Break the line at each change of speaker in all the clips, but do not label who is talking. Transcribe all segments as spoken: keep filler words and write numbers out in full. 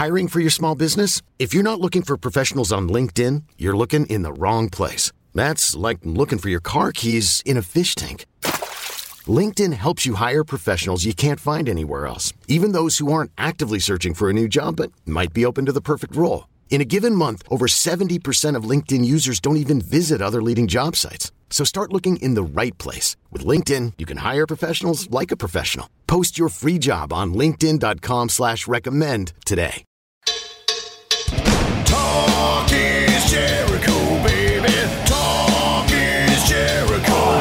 Hiring for your small business? If you're not looking for professionals on LinkedIn, you're looking in the wrong place. That's like looking for your car keys in a fish tank. LinkedIn helps you hire professionals you can't find anywhere else, even those who aren't actively searching for a new job but might be open to the perfect role. In a given month, over seventy percent of LinkedIn users don't even visit other leading job sites. So start looking in the right place. With LinkedIn, you can hire professionals like a professional. Post your free job on linkedin.com slash recommend today.
Talk is Jericho, baby. Talk is Jericho.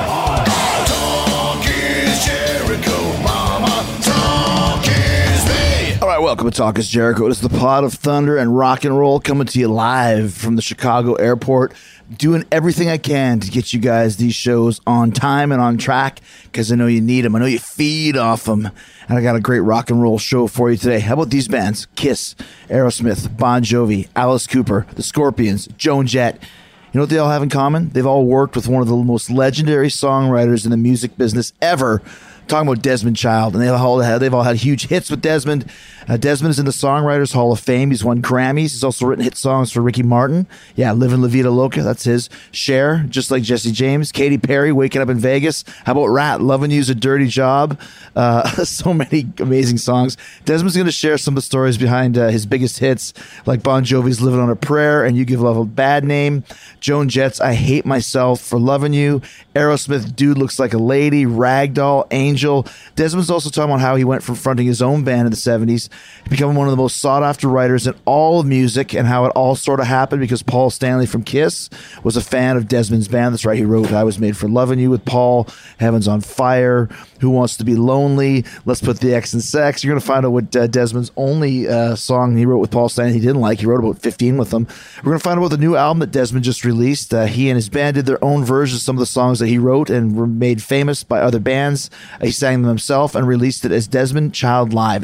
Talk is Jericho, mama. Talk is me.
All right, welcome to Talk is Jericho. It is the pod of thunder and rock and roll coming to you live from the Chicago airport. Doing everything I can to get you guys these shows on time and on track because I know you need them. I know you feed off them. And I got a great rock and roll show for you today. How about these bands? Kiss, Aerosmith, Bon Jovi, Alice Cooper, The Scorpions, Joan Jett. You know what they all have in common? They've all worked with one of the most legendary songwriters in the music business ever. Talking about Desmond Child, and they've all had, they've all had huge hits with Desmond. Uh, Desmond is in the Songwriters Hall of Fame. He's won Grammys. He's also written hit songs for Ricky Martin. Yeah, Livin' La Vida Loca, that's his. Cher, just like Jesse James. Katy Perry, Waking Up in Vegas. How about Rat, Lovin' You's a Dirty Job. Uh, so many amazing songs. Desmond's going to share some of the stories behind uh, his biggest hits, like Bon Jovi's Living on a Prayer and You Give Love a Bad Name. Joan Jett's I Hate Myself for Lovin' You. Aerosmith, Dude Looks Like a Lady. Ragdoll, Angel. Desmond's also talking about how he went from fronting his own band in the seventies to becoming one of the most sought-after writers in all of music, and how it all sort of happened because Paul Stanley from Kiss was a fan of Desmond's band. That's right, he wrote I Was Made for Loving You with Paul, Heaven's on Fire, Who Wants to Be Lonely, Let's Put the X in Sex. You're going to find out what uh, Desmond's only uh, song he wrote with Paul Stanley he didn't like. He wrote about fifteen with them. We're going to find out about the new album that Desmond just released. Uh, he and his band did their own versions of some of the songs that he wrote and were made famous by other bands. Uh, he sang them himself and released it as Desmond Child Live.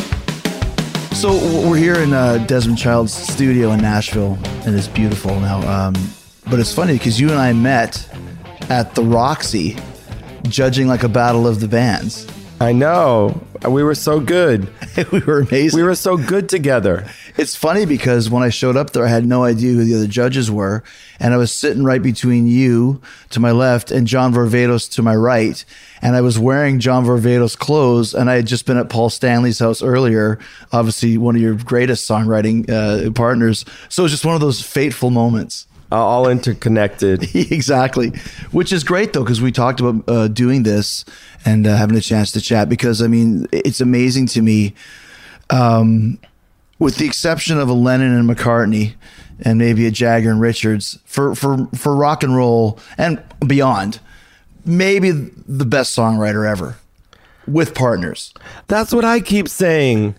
So we're here in uh, Desmond Child's studio in Nashville, and it's beautiful now. Um, but it's funny because you and I met at the Roxy, judging like a battle of the bands.
I know. We were so good.
We were amazing.
We were so good together.
It's funny because when I showed up there, I had no idea who the other judges were. And I was sitting right between you to my left and John Varvatos to my right. And I was wearing John Varvatos' clothes. And I had just been at Paul Stanley's house earlier, obviously one of your greatest songwriting uh, partners. So it was just one of those fateful moments.
Uh, all interconnected.
Exactly. Which is great, though, because we talked about uh, doing this and uh, having a chance to chat. Because, I mean, it's amazing to me, um, with the exception of a Lennon and McCartney and maybe a Jagger and Richards, for, for, for rock and roll and beyond, maybe the best songwriter ever with partners.
That's what I keep saying.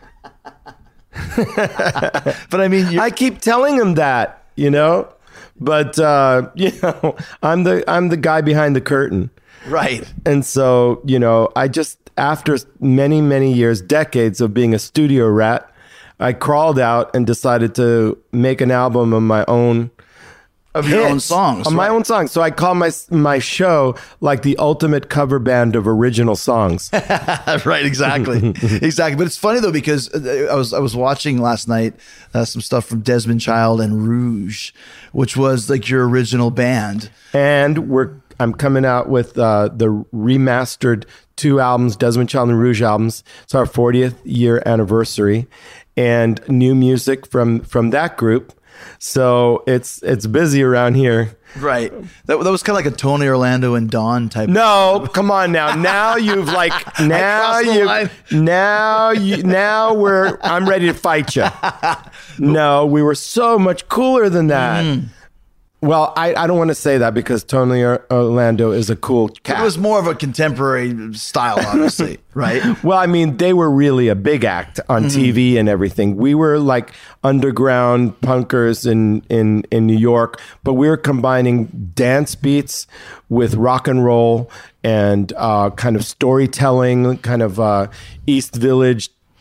But, I mean,
I keep telling him that, you know? But uh, you know, I'm the I'm the guy behind the curtain,
right?
And so, you know, I just after many many years, decades of being a studio rat, I crawled out and decided to make an album of my own,
of your own songs,
of my own songs. So I call my my show like the ultimate cover band of original songs.
Right, exactly, exactly. But it's funny though because I was I was watching last night uh, some stuff from Desmond Child and Rouge, which was like your original band.
And we're I'm coming out with uh, the remastered two albums, Desmond Child and Rouge albums. It's our fortieth year anniversary, and new music from from that group. So it's it's busy around here.
Right. That, that was kind of like a Tony Orlando and Dawn type.
No, come on now. Now you've like now you now you now we're I'm ready to fight you. No, we were so much cooler than that. Mm. Well, I, I don't want to say that because Tony Orlando is a cool cat.
It was more of a contemporary style, obviously, right?
Well, I mean, they were really a big act on mm-hmm. T V and everything. We were like underground punkers in, in, in New York, but we were combining dance beats with rock and roll and uh, kind of storytelling, kind of uh, East Village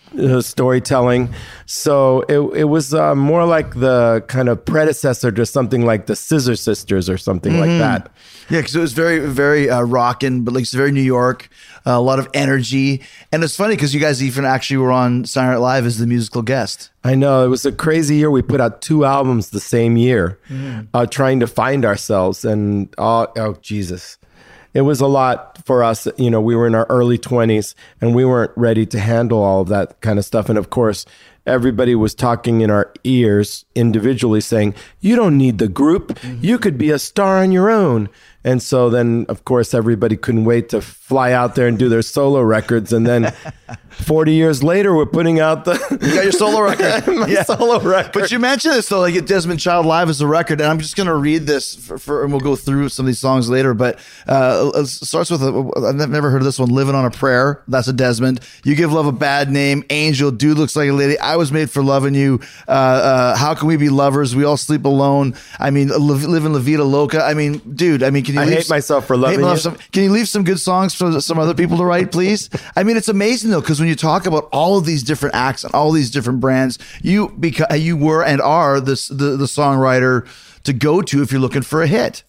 uh, storytelling. So it it was uh, more like the kind of predecessor to something like the Scissor Sisters or something
Mm-hmm.
like that.
Yeah, because it was very, very uh, rockin', but like it's very New York, uh, a lot of energy. And it's funny because you guys even actually were on Saturday Night Live as the musical guest.
I know, it was a crazy year. We put out two albums the same year, uh, trying to find ourselves. And oh, oh, Jesus, it was a lot for us. You know, we were in our early twenties and we weren't ready to handle all of that kind of stuff. And of course, everybody was talking in our ears individually saying, you don't need the group. You could be a star on your own. And so then, of course, everybody couldn't wait to fly out there and do their solo records. And then forty years later, we're putting out the
You got your solo record.
my
Yeah.
solo record.
But you mentioned this though, like at Desmond Child Live as a record, and I'm just gonna read this for, for and we'll go through some of these songs later. But uh, it starts with a, I've never heard of this one. "Living on a Prayer." That's a Desmond. "You Give Love a Bad Name." "Angel." "Dude Looks Like a Lady." "I Was Made for Loving You." Uh, uh, "How Can We Be Lovers?" "We All Sleep Alone." I mean, "Liv- "Living La Vida Loca." I mean, dude. I mean, can you?
I
leave
Hate
s-
Myself for
Hate
Loving
Myself-
You.
some- Can you leave some good songs for some other people to write, please? I mean, it's amazing though, because when you talk about all of these different acts and all these different brands, you because you were and are this the, the songwriter to go to if you're looking for a hit.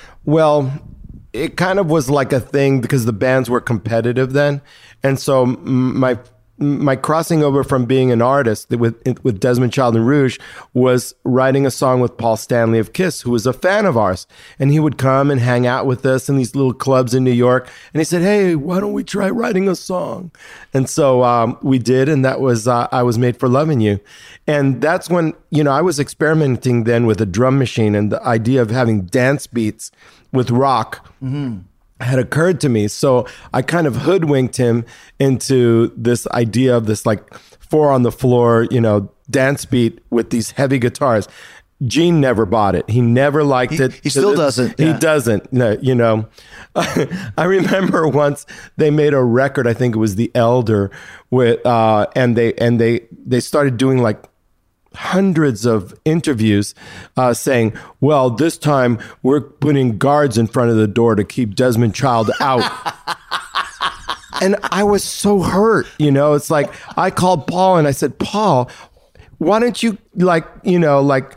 Well, it kind of was like a thing because the bands were competitive then. And so m- my my crossing over from being an artist with with Desmond Child and Rouge was writing a song with Paul Stanley of Kiss, who was a fan of ours. And he would come and hang out with us in these little clubs in New York. And he said, "Hey, why don't we try writing a song?" And so um, we did. And that was uh, I Was Made for Loving You. And that's when, you know, I was experimenting then with a drum machine and the idea of having dance beats with rock. Mm-hmm. had occurred to me. So I kind of hoodwinked him into this idea of this like four on the floor, you know, dance beat with these heavy guitars. Gene never bought it. He never liked
He-
it.
he still doesn't,
He
yeah.
doesn't. No, you know, I remember once they made a record. I think it was The Elder, with uh, and they and they they started doing like hundreds of interviews uh, saying, well, this time we're putting guards in front of the door to keep Desmond Child out. And I was so hurt, you know, it's like I called Paul and I said, "Paul, why don't you like, you know, like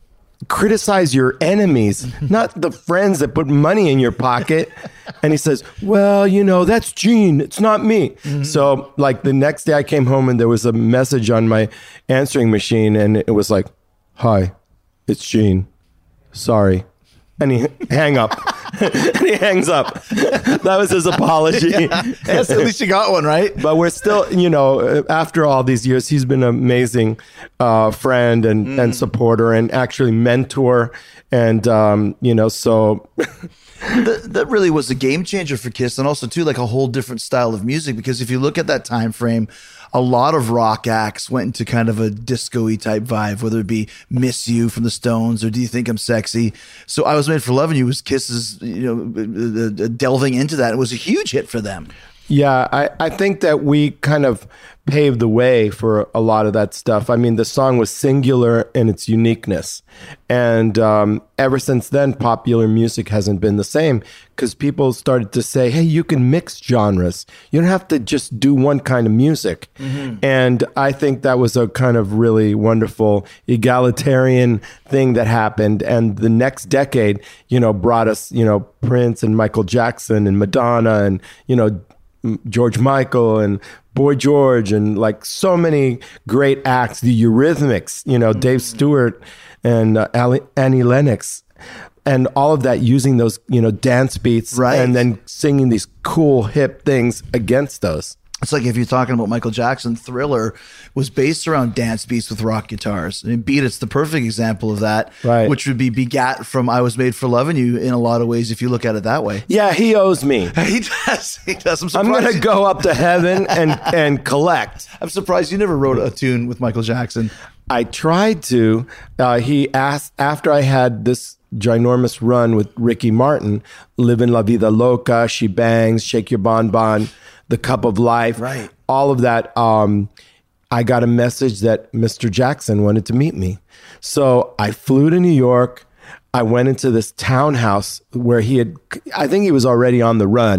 criticize your enemies, not the friends that put money in your pocket?" And he says, "Well, you know, that's Gene. It's not me." Mm-hmm. So like the next day I came home and there was a message on my answering machine and it was like, "Hi, it's Gene. Sorry." And he hang up. And he hangs up. That was his apology.
Yeah. Yes, at least you got one, right?
But we're still, you know, after all these years, he's been an amazing uh, friend and, mm. and supporter and actually mentor. And, um, you know, so...
that, that really was a game changer for Kiss, and also, too, like a whole different style of music. Because if you look at that time frame, a lot of rock acts went into kind of a disco-y type vibe, whether it be "Miss You" from the Stones or "Do You Think I'm Sexy?" So "I Was Made for Loving You" was Kiss's, you know, uh, delving into that. It was a huge hit for them.
Yeah, I, I think that we kind of paved the way for a lot of that stuff. I mean, the song was singular in its uniqueness. And um, ever since then, popular music hasn't been the same because people started to say, hey, you can mix genres. You don't have to just do one kind of music. Mm-hmm. And I think that was a kind of really wonderful egalitarian thing that happened. And the next decade, you know, brought us, you know, Prince and Michael Jackson and Madonna and, you know, George Michael and Boy George and like so many great acts, the Eurythmics, you know, Dave Stewart and uh, Ali, Annie Lennox, and all of that using those, you know, dance beats,
right,
and then singing these cool hip things against those.
It's like if you're talking about Michael Jackson, Thriller was based around dance beats with rock guitars. I mean, Beat It's the perfect example of that,
right,
which would be begat from I Was Made for Loving You in a lot of ways if you look at it that way.
Yeah, he owes me.
He does. He does. I'm,
I'm going to go up to heaven and, and collect.
I'm surprised you never wrote a tune with Michael Jackson.
I tried to. Uh, he asked, after I had this ginormous run with Ricky Martin, Livin' La Vida Loca, She Bangs, Shake Your Bon Bon, The Cup of Life,
right,
all of that, um, I got a message that Mister Jackson wanted to meet me. So I flew to New York. I went into this townhouse where he had, I think he was already on the run.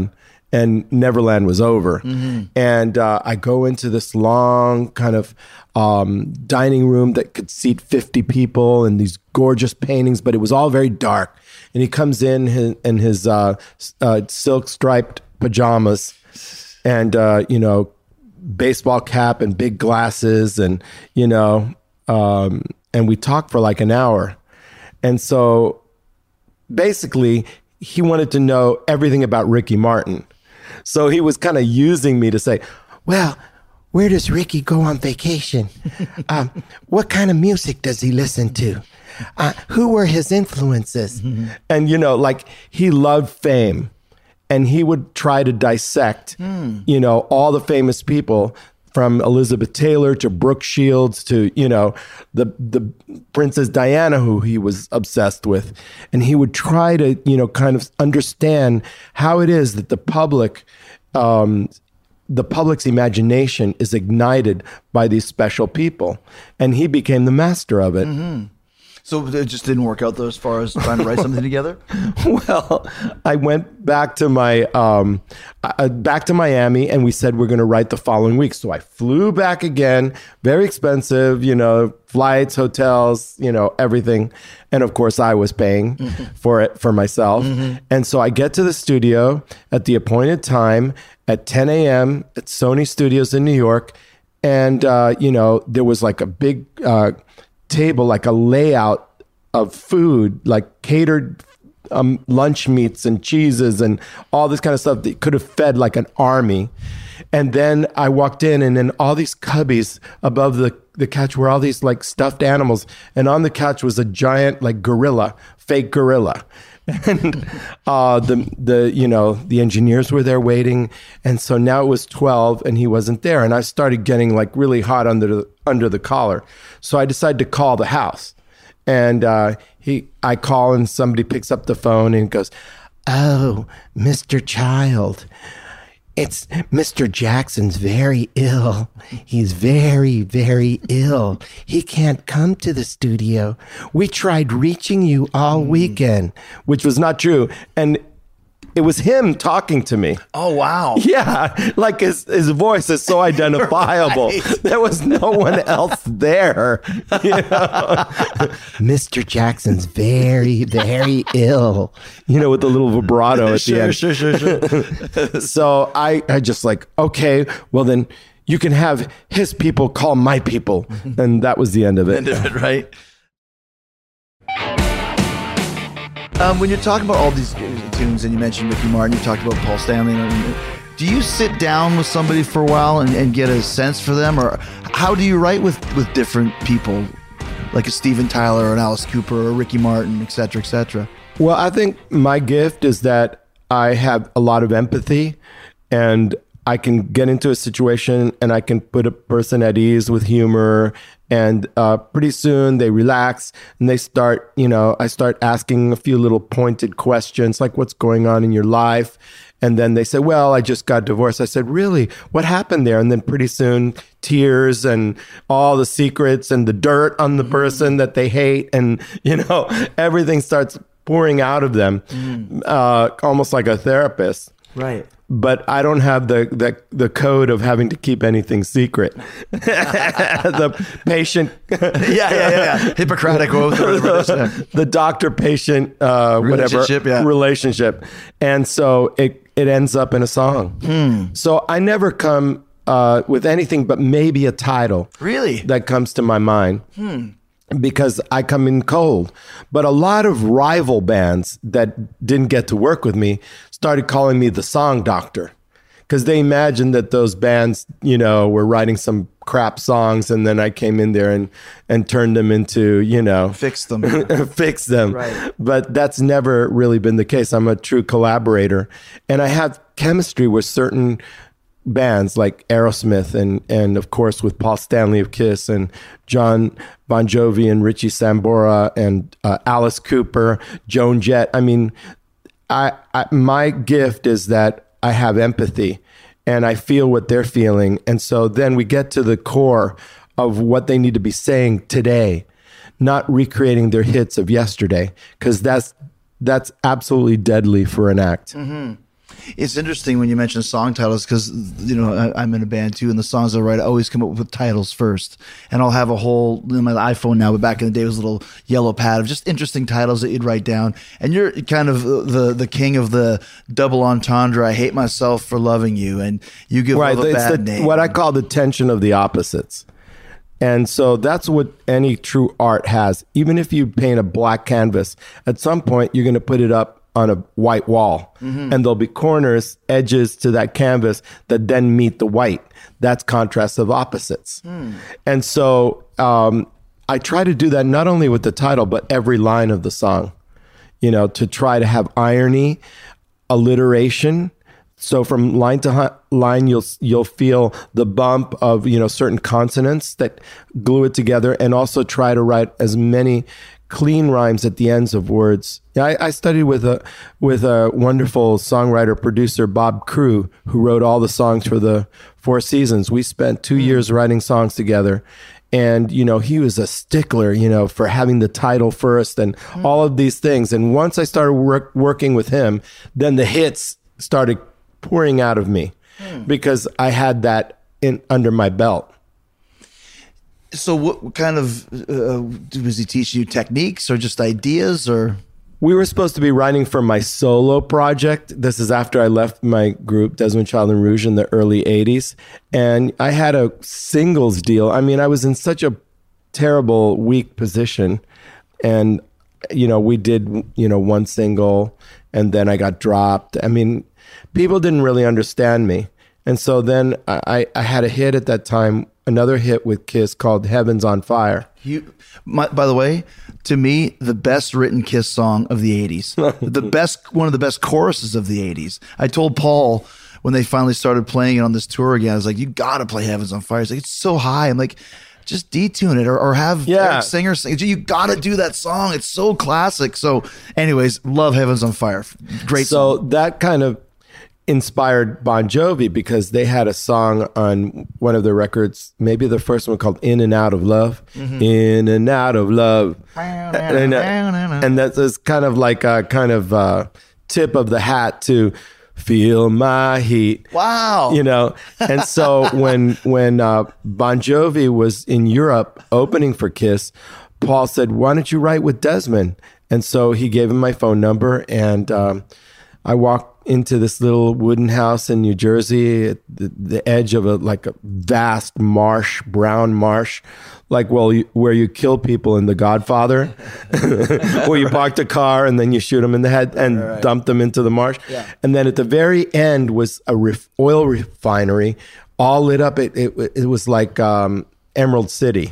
and Neverland was over. Mm-hmm. And uh, I go into this long kind of um, dining room that could seat fifty people and these gorgeous paintings, but it was all very dark. And he comes in his, in his uh, uh, silk striped pajamas and, uh, you know, baseball cap and big glasses and, you know, um, and we talked for like an hour. And so basically he wanted to know everything about Ricky Martin. So he was kind of using me to say, well, where does Ricky go on vacation? Um, what kind of music does he listen to? Uh, who were his influences? Mm-hmm. And, you know, like he loved fame and he would try to dissect, mm. you know, all the famous people from Elizabeth Taylor to Brooke Shields to, you know, the the Princess Diana, who he was obsessed with. And he would try to, you know, kind of understand how it is that the public, um, the public's imagination is ignited by these special people. And he became the master of it.
Mm-hmm. So it just didn't work out though, as far as trying to write something together?
Well, I went back to my um, uh, back to Miami, and we said we're going to write the following week. So I flew back again, very expensive, you know, flights, hotels, you know, everything, and of course I was paying mm-hmm. for it for myself. Mm-hmm. And so I get to the studio at the appointed time at ten a.m. at Sony Studios in New York, and uh, you know, there was like a big Uh, table, like a layout of food, like catered um, lunch meats and cheeses and all this kind of stuff that could have fed like an army. And then I walked in, and then all these cubbies above the, the couch were all these like stuffed animals. And on the couch was a giant like gorilla, fake gorilla. And uh, the, the, you know, the engineers were there waiting. And so now it was twelve and he wasn't there. And I started getting like really hot under the, under the collar. So I decided to call the house, and uh, he, I call and somebody picks up the phone and goes, "Oh, Mister Child, it's Mister Jackson's very ill. He's very, very ill. He can't come to the studio. We tried reaching you all weekend," which was not true. And it was him talking to me.
Oh, wow.
Yeah, like his, his voice is so identifiable. Right. There was no one else there. You know? Mister Jackson's very, very ill. You know, with the little vibrato at
sure,
the end.
Sure, sure, sure.
So I, I just like, okay, well then you can have his people call my people. And that was the end of it.
End of it, right? Um, when you're talking about all these tunes, and you mentioned Ricky Martin, you talked about Paul Stanley, do you sit down with somebody for a while and, and get a sense for them? Or how do you write with, with different people, like a Steven Tyler or an Alice Cooper or Ricky Martin, et cetera, et cetera?
Well, I think my gift is that I have a lot of empathy, and I can get into a situation and I can put a person at ease with humor, and uh, pretty soon they relax and they start, you know, I start asking a few little pointed questions like, what's going on in your life? And then they say, well, I just got divorced. I said, really? What happened there? And then pretty soon tears and all the secrets and the dirt on the person that they hate. And, you know, everything starts pouring out of them, mm. uh, almost like a therapist.
Right.
But I don't have the, the the code of having to keep anything secret. The patient,
yeah, yeah, yeah, yeah. Hippocratic oath,
the, the doctor-patient, uh, whatever
relationship, yeah.
relationship, and so it it ends up in a song.
Hmm.
So I never come uh, with anything but maybe a title.
Really,
that comes to my mind.
Hmm.
Because I come in cold. But a lot of rival bands that didn't get to work with me started calling me the song doctor, because they imagined that those bands, you know, were writing some crap songs, and then I came in there and and turned them into, you know,
fix them,
fix them.
Right.
But that's never really been the case. I'm a true collaborator, and I have chemistry with certain bands like Aerosmith and and of course with Paul Stanley of Kiss and John Bon Jovi and Richie Sambora and uh, Alice Cooper, Joan Jett. I mean, I, I my gift is that I have empathy and I feel what they're feeling, and so then we get to the core of what they need to be saying today, not recreating their hits of yesterday, because that's that's absolutely deadly for an act.
Mm-hmm. It's interesting when you mention song titles because, you know, I, I'm in a band too, and the songs I write I always come up with titles first. And I'll have a whole, in my iPhone now, but back in the day it was a little yellow pad of just interesting titles that you'd write down. And you're kind of the the king of the double entendre. I hate myself for loving you, and you give
right,
love a
it's
bad
the,
name.
what I call the tension of the opposites. And so that's what any true art has. Even if you paint a black canvas, at some point you're going to put it up on a white wall, mm-hmm. and there'll be corners, edges to that canvas that then meet the white. That's contrast of opposites. Mm. And so um, I try to do that not only with the title, but every line of the song, you know, to try to have irony, alliteration. So from line to hu- line, you'll you'll feel the bump of, you know, certain consonants that glue it together, and also try to write as many clean rhymes at the ends of words. I, I studied with a with a wonderful songwriter producer, Bob Crew, who wrote all the songs for the Four Seasons. We spent two years writing songs together. And, you know, he was a stickler, you know, for having the title first and mm. all of these things. And once I started work, working with him, then the hits started pouring out of me hmm. because I had that in under my belt.
So what kind of, uh, was he teaching you techniques or just ideas or?
We were supposed to be writing for my solo project. This is after I left my group, Desmond Child and Rouge, in the early eighties. And I had a singles deal. I mean, I was in such a terrible, weak position. And, you know, we did, you know, one single and then I got dropped. I mean, people didn't really understand me. And so then I, I had a hit at that time, another hit with Kiss called Heaven's on Fire.
You, my, by the way, to me, the best written Kiss song of the eighties. The best, one of the best choruses of the eighties. I told Paul when they finally started playing it on this tour again, I was like, you got to play Heaven's on Fire. He's like, it's so high. I'm like, just detune it or, or have
yeah.
Eric Singer sing. You got to do that song. It's so classic. So anyways, love Heaven's on Fire. Great
so
song.
That kind of inspired Bon Jovi because they had a song on one of their records, maybe the first one, called In and Out of Love. Mm-hmm. In and Out of Love. and, uh, and that's kind of like a kind of uh, tip of the hat to Feel My Heat.
Wow.
You know, and so when when uh, Bon Jovi was in Europe opening for Kiss, Paul said, why don't you write with Desmond? And so he gave him my phone number, and um, I walked into this little wooden house in New Jersey at the, the edge of a like a vast marsh, brown marsh, like well, you, where you kill people in The Godfather, where you parked a car and then you shoot them in the head and right, right. dump them into the marsh. Yeah. And then at the very end was a ref, oil refinery, all lit up. It it, it was like um, Emerald City.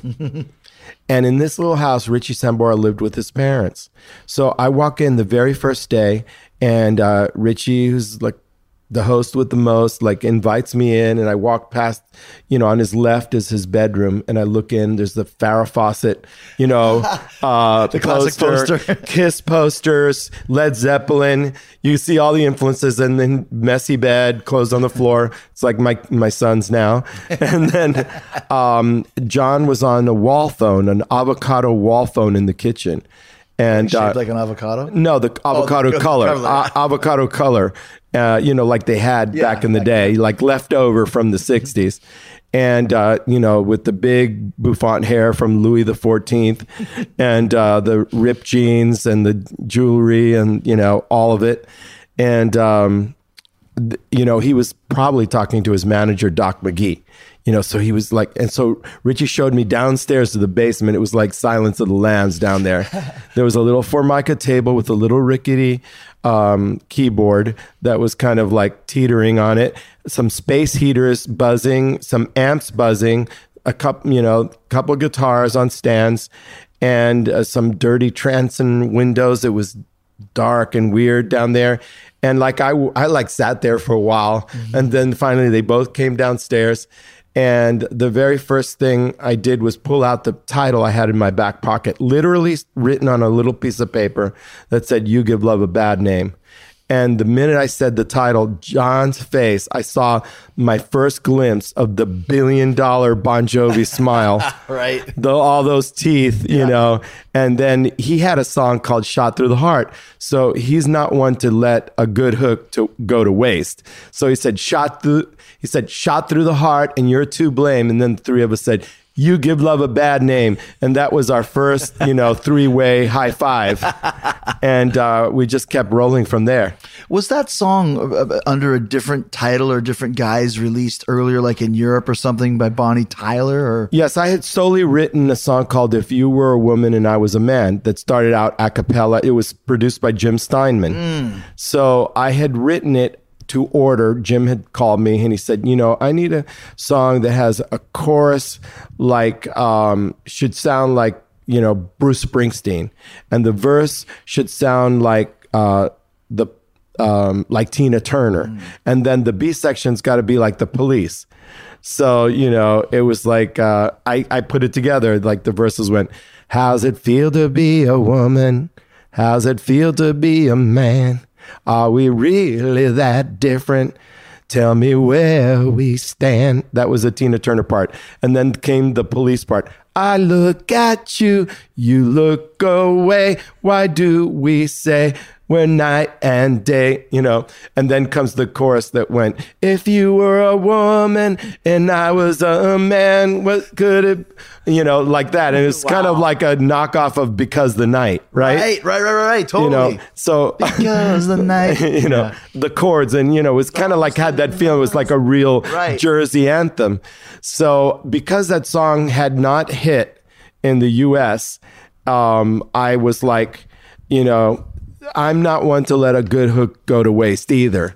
And in this little house, Richie Sambora lived with his parents. So I walk in the very first day, and uh, Richie, who's like the host with the most, like invites me in, and I walk past, you know, on his left is his bedroom, and I look in, there's the Farrah Fawcett, you know, uh,
the classic poster,
Kiss posters, Led Zeppelin. You see all the influences, and then messy bed, clothes on the floor. It's like my my son's now. And then um, John was on a wall phone, an avocado wall phone in the kitchen. And
shaped
uh,
like an avocado?
No, the avocado oh, the, color, the uh, avocado color, uh, you know, like they had yeah, back in the day, then. Like leftover from the sixties. And, uh, you know, with the big bouffant hair from Louis the fourteenth and uh, the ripped jeans and the jewelry and, you know, all of it. And, um, th- you know, he was probably talking to his manager, Doc McGee. You know, so he was like, and so Richie showed me downstairs to the basement. It was like Silence of the Lambs down there. There was a little Formica table with a little rickety um, keyboard that was kind of like teetering on it. Some space heaters buzzing, some amps buzzing, a couple, you know, couple of guitars on stands, and uh, some dirty transom windows. It was dark and weird down there. And like I, I like sat there for a while, mm-hmm. and then finally they both came downstairs. And the very first thing I did was pull out the title I had in my back pocket, literally written on a little piece of paper that said, "You Give Love a Bad Name." And the minute I said the title, John's face, I saw my first glimpse of the billion dollar Bon Jovi smile.
Right.
The, all those teeth, you
Yeah.
know. And then he had a song called Shot Through the Heart. So he's not one to let a good hook to go to waste. So he said, shot through, he said, shot through the heart and you're to blame. And then the three of us said, you give love a bad name. And that was our first, you know, three-way high five. And uh, we just kept rolling from there.
Was that song uh, under a different title or different guise released earlier, like in Europe or something, by Bonnie Tyler? Or
Yes, I had solely written a song called If You Were a Woman and I Was a Man that started out a cappella. It was produced by Jim Steinman.
Mm.
So I had written it to order. Jim had called me and he said, you know, I need a song that has a chorus like, um, should sound like, you know, Bruce Springsteen. And the verse should sound like uh, the um, like Tina Turner. Mm. And then the B section's got to be like the Police. So, you know, it was like, uh, I, I put it together. Like the verses went, how's it feel to be a woman? How's it feel to be a man? Are we really that different? Tell me where we stand. That was the Tina Turner part. And then came the Police part. I look at you, you look away. Why do we say we're night and day? You know, and then comes the chorus that went, if you were a woman and I was a man, what could it, you know, like that. And it's wow. kind of like a knockoff of Because the Night, right?
Right, right, right, right, totally.
You know, so
Because the Night.
you know, yeah. the chords and, you know, it was kind of like had that feeling. It was like a real
right.
Jersey anthem. So because that song had not hit in the U S, um, I was like, you know, I'm not one to let a good hook go to waste either.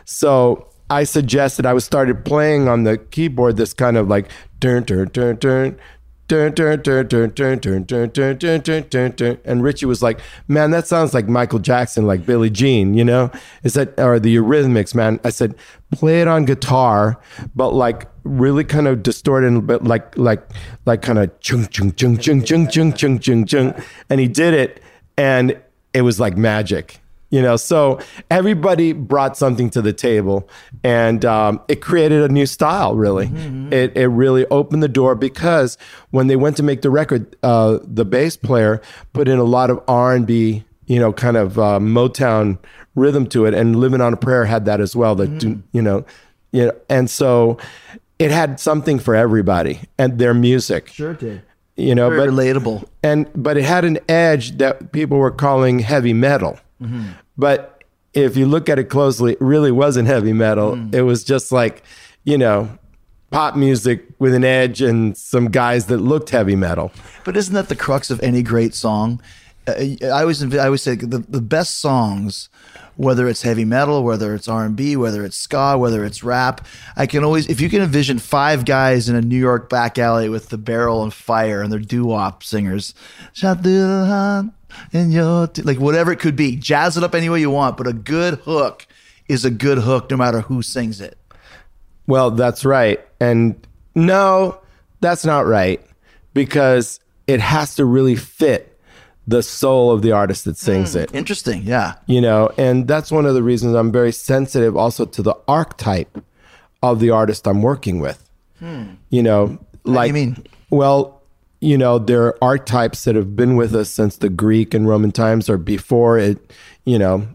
So I suggested, I was started playing on the keyboard this kind of like turn, turn, turn, turn, turn, turn, turn, turn, turn, turn, turn, turn, turn, turn, turn, turn. And Richie was like, man, that sounds like Michael Jackson, like Billie Jean, you know? Is that, or the Eurythmics, man? I said, play it on guitar, but like really kind of distorted, but like, like, like kind of chung, chung, chung, chung, chung, chung, chung, chung, chung. And he did it. And it was like magic, you know? So everybody brought something to the table and um, it created a new style, really. Mm-hmm. It it really opened the door because when they went to make the record, uh, the bass player put in a lot of R and B, you know, kind of uh, Motown rhythm to it. And Living on a Prayer had that as well, that, mm-hmm. you know, you know, and so it had something for everybody and their music.
Sure did.
You know,
Very
but
relatable.
And but it had an edge that people were calling heavy metal. Mm-hmm. But if you look at it closely, it really wasn't heavy metal. Mm. It was just like, you know, pop music with an edge and some guys that looked heavy metal.
But isn't that the crux of any great song? Uh, I always I always say the, the best songs, whether it's heavy metal, whether it's R and B, whether it's ska, whether it's rap, I can always, if you can envision five guys in a New York back alley with the barrel on fire and they're doo-wop singers, shot through the heart in your, t-, like whatever it could be, jazz it up any way you want, but a good hook is a good hook no matter who sings it.
Well, that's right. And no, that's not right, because it has to really fit the soul of the artist that sings mm, it.
Interesting, yeah.
You know, and that's one of the reasons I'm very sensitive also to the archetype of the artist I'm working with. Hmm. You know, like,
what do you mean?
Well, you know, there are archetypes that have been with us since the Greek and Roman times or before it, you know,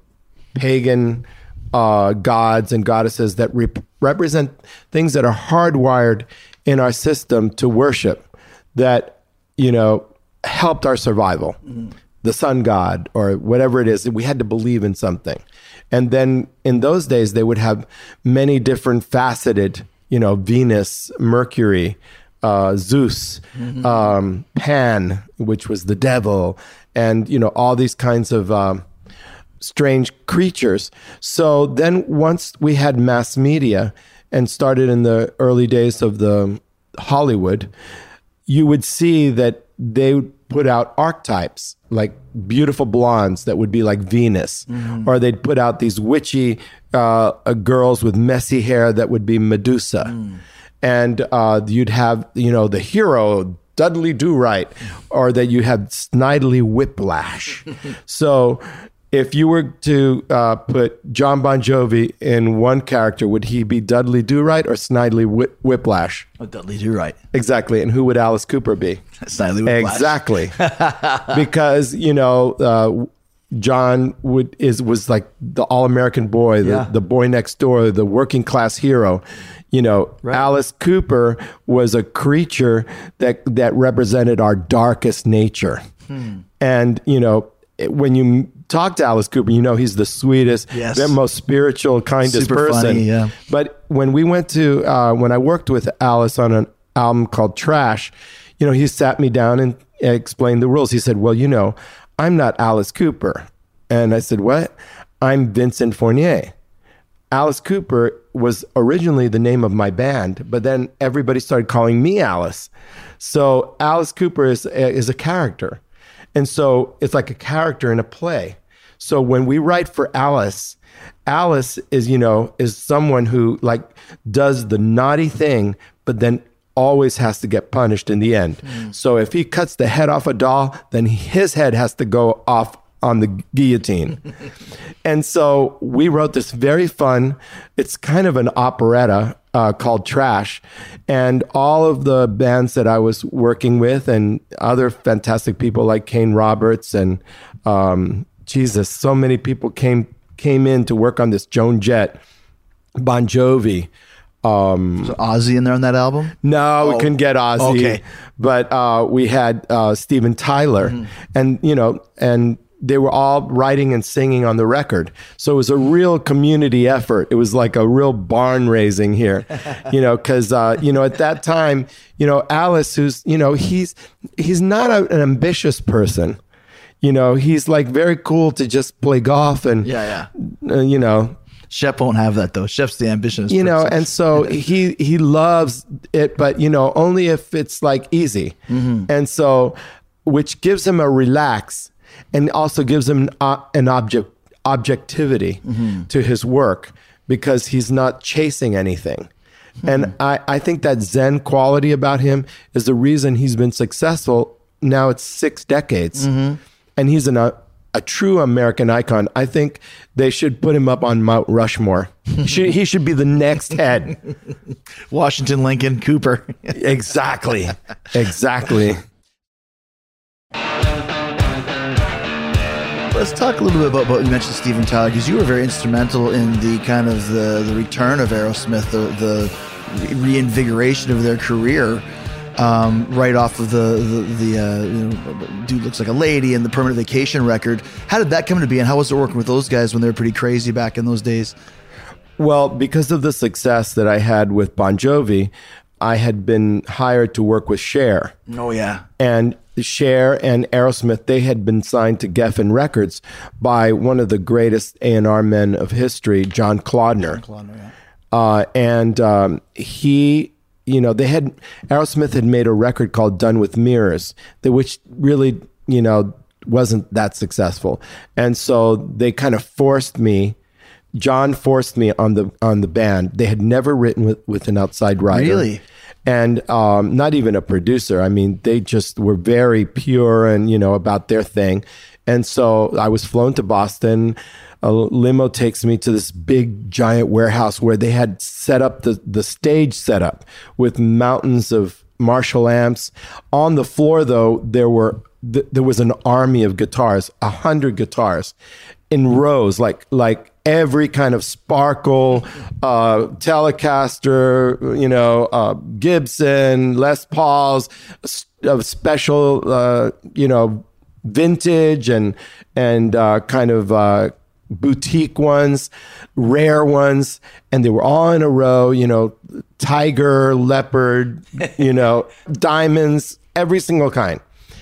pagan uh, gods and goddesses that rep- represent things that are hardwired in our system to worship that, you know, helped our survival. Mm-hmm. The sun god or whatever it is, we had to believe in something. And then in those days, they would have many different faceted, you know, Venus, Mercury, uh, Zeus, mm-hmm. um, Pan, which was the devil, and, you know, all these kinds of um, strange creatures. So then once we had mass media and started in the early days of the Hollywood, you would see that they would put out archetypes like beautiful blondes that would be like Venus, mm-hmm. or they'd put out these witchy uh, uh, girls with messy hair that would be Medusa. Mm. And uh, you'd have, you know, the hero, Dudley Do-Right, or that you had Snidely Whiplash. So if you were to uh, put John Bon Jovi in one character, would he be Dudley Do-Right or Snidely Whip- Whiplash?
Oh, Dudley Do-Right.
Exactly. And who would Alice Cooper be?
Snidely Whiplash.
Exactly. Because, you know, uh, John would is was like the all-American boy, the,
Yeah.
the boy next door, the working class hero. You know,
Right.
Alice Cooper was a creature that that represented our darkest nature.
Hmm.
And, you know, it- when you talk to Alice Cooper, you know he's the sweetest,
Yes.
the most spiritual, kindest
Super
person.
funny, yeah.
But when we went to, uh, when I worked with Alice on an album called Trash, you know, he sat me down and explained the rules. He said, well, you know, I'm not Alice Cooper. And I said, what? I'm Vincent Fournier. Alice Cooper was originally the name of my band, but then everybody started calling me Alice. So Alice Cooper is, is a character. And so it's like a character in a play. So when we write for Alice, Alice is, you know, is someone who like does the naughty thing, but then always has to get punished in the end. Mm. So if he cuts the head off a doll, then his head has to go off on the guillotine. And so we wrote this very fun, it's kind of an operetta uh, called Trash. And all of the bands that I was working with and other fantastic people like Kane Roberts and um, Jesus, so many people came came in to work on this. Joan Jett, Bon Jovi. Um,
So Ozzy in there on that album?
no,
Oh,
we couldn't get Ozzy.
okay.
But uh, we had uh, Steven Tyler.
Mm-hmm.
And, you know, and they were all writing and singing on the record. So it was a real community effort. It was like a real barn raising here, you know, because, uh, you know, at that time, you know, Alice, who's, you know, he's he's not a, an ambitious person. You know, he's like very cool to just play golf and,
Yeah,
uh, you know,
Shep won't have that though. Shep's the ambitious
you know,
person.
and so he he loves it, but you know, only if it's like easy,
Mm-hmm.
and so which gives him a relax, and also gives him uh, an object objectivity
Mm-hmm.
to his work because he's not chasing anything.
Mm-hmm.
And I, I think that Zen quality about him is the reason he's been successful. Now it's six decades,
Mm-hmm.
and he's an, a, a true American icon. I think they should put him up on Mount Rushmore. He should, he should be the next head.
Washington, Lincoln, Cooper.
Exactly. Exactly.
Let's talk a little bit about, about you mentioned Steven Tyler, because you were very instrumental in the kind of the, the return of Aerosmith, the, the reinvigoration of their career, um, right off of the the, the uh, you know, Dude Looks Like a Lady and the Permanent Vacation record. How did that come to be, and how was it working with those guys when they were pretty crazy back in those days?
Well, because of the success that I had with Bon Jovi, I had been hired to work with Cher.
Oh yeah,
And Cher and Aerosmith, they had been signed to Geffen Records by one of the greatest A and R men of history, John Claudner. Uh, and um, he, you know, they had, Aerosmith had made a record called Done with Mirrors, that which really, you know, wasn't that successful. And so they kind of forced me, John forced me on the on the band. They had never written with, with an outside writer.
Really?
And um, not even a producer. I mean, they just were very pure and, you know, about their thing. And so I was flown to Boston. A limo takes me to this big, giant warehouse where they had set up the, the stage setup with mountains of Marshall amps. On the floor, though, there were th- there was an army of guitars, a hundred guitars in rows, like like every kind of Sparkle, uh, Telecaster, you know, uh, Gibson, Les Pauls, of special, uh, you know, vintage and and uh, kind of uh, boutique ones, rare ones, and they were all in a row. You know, tiger, leopard, you know, diamonds, every single kind.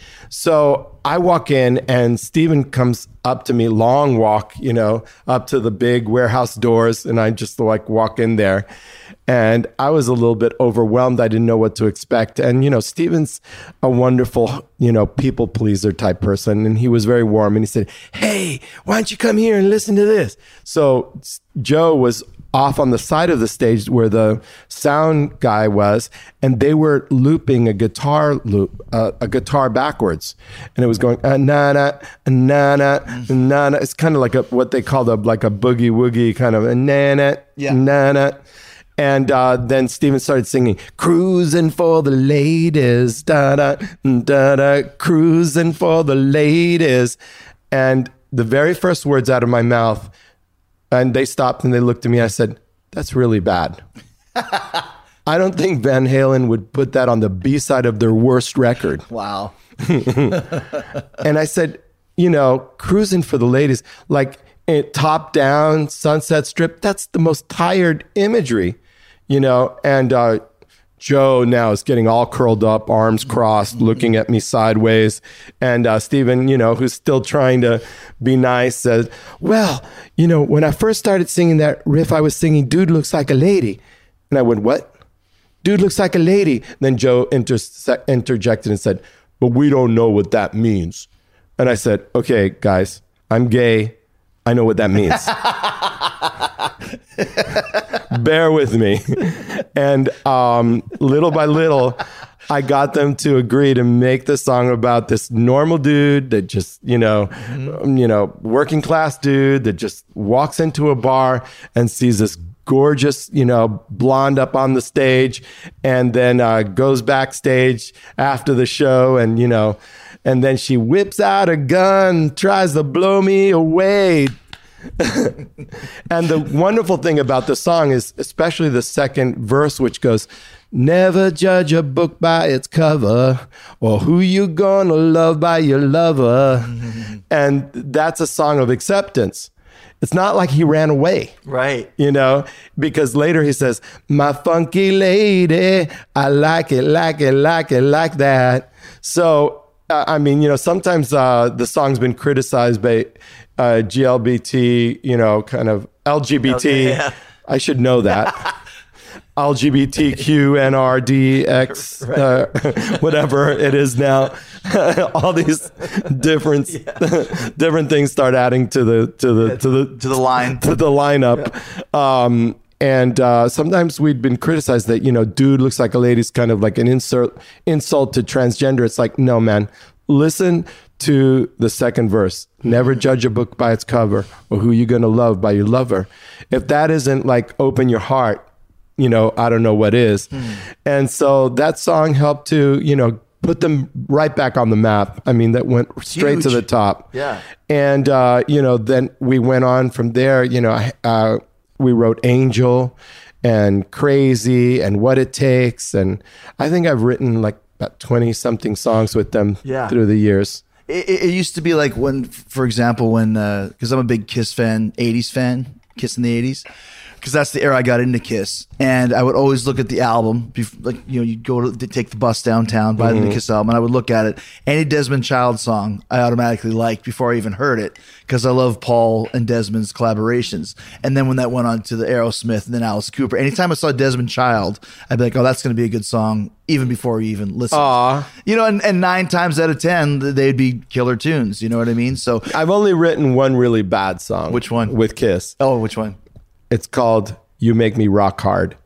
So I walk in and Steven comes up to me, long walk, you know, up to the big warehouse doors. And I just like walk in there and I was a little bit overwhelmed. I didn't know what to expect. And, you know, Steven's a wonderful, you know, people pleaser type person. And he was very warm and he said, hey, why don't you come here and listen to this? So Joe was off on the side of the stage where the sound guy was, and they were looping a guitar loop, uh, a guitar backwards, and it was going uh, na na na na na na. It's kind of like a what they call the like a boogie woogie kind of a na na
Yeah.
na na. And uh, then Steven started singing, cruising for the ladies, da-da, da-da, cruising for the ladies. And the very first words out of my mouth, and they stopped and they looked at me, I said, that's really bad. I don't think Van Halen would put that on the B-side of their worst record.
Wow.
And I said, you know, cruising for the ladies, like it, top down, Sunset Strip, that's the most tired imagery. You know, and uh, Joe now is getting all curled up, arms crossed, looking at me sideways. And uh, Steven, you know, who's still trying to be nice, says, well, you know, when I first started singing that riff, I was singing, Dude Looks Like a Lady. And I went, what? Dude Looks Like a Lady. And then Joe inter- interjected and said, but we don't know what that means. And I said, okay, guys, I'm gay. I know what that means. Bear with me. And um, little by little, I got them to agree to make the song about this normal dude that just, you know, mm-hmm. you know, working class dude that just walks into a bar and sees this gorgeous, you know, blonde up on the stage, and then uh, goes backstage after the show, and, you know, and then she whips out a gun, tries to blow me away. And the wonderful thing about the song is especially the second verse, which goes, never judge a book by its cover, or who you gonna love by your lover. Mm-hmm. And that's a song of acceptance. It's not like he ran away.
Right.
You know, because later he says, my funky lady, I like it, like it, like it, like that. So, uh, I mean, you know, sometimes uh, the song's been criticized by uh, G L B T, you know, kind of L G B T.
Okay, yeah.
I should know that. L G B T Q N R D X, right. uh, whatever it is now. All these different yeah. different things start adding to the to the
yeah,
to the
to the line
to the lineup. Yeah. Um, and uh, sometimes we'd been criticized that, you know, dude looks like a lady's kind of like an insult insult to transgender. It's like, no, man, listen to the second verse. Never judge a book by its cover, or who you're gonna love by your lover. If that isn't like open your heart, you know, I don't know what is. Mm. And so that song helped to, you know, put them right back on the map. I mean, that went straight Huge. to the top.
Yeah.
And, uh, you know, then we went on from there, you know, uh, we wrote Angel and Crazy and What It Takes. And I think I've written like about twenty something songs with them yeah. through the years.
It, it used to be like when, for example, when, because uh, I'm a big Kiss fan, eighties fan, Kiss in the eighties. Because that's the era I got into Kiss, and I would always look at the album. Before, like, you know, you'd go to take the bus downtown, buy mm-hmm. the Kiss album, and I would look at it. Any Desmond Child song I automatically liked before I even heard it, because I love Paul and Desmond's collaborations. And then when that went on to the Aerosmith and then Alice Cooper, anytime I saw Desmond Child, I'd be like, "Oh, that's going to be a good song," even before you even listen.
Aww.
You know, and, and nine times out of ten, they'd be killer tunes. You know what I mean? So
I've only written one really bad song.
Which one?
With Kiss.
Oh, which one?
It's called You Make Me Rock Hard.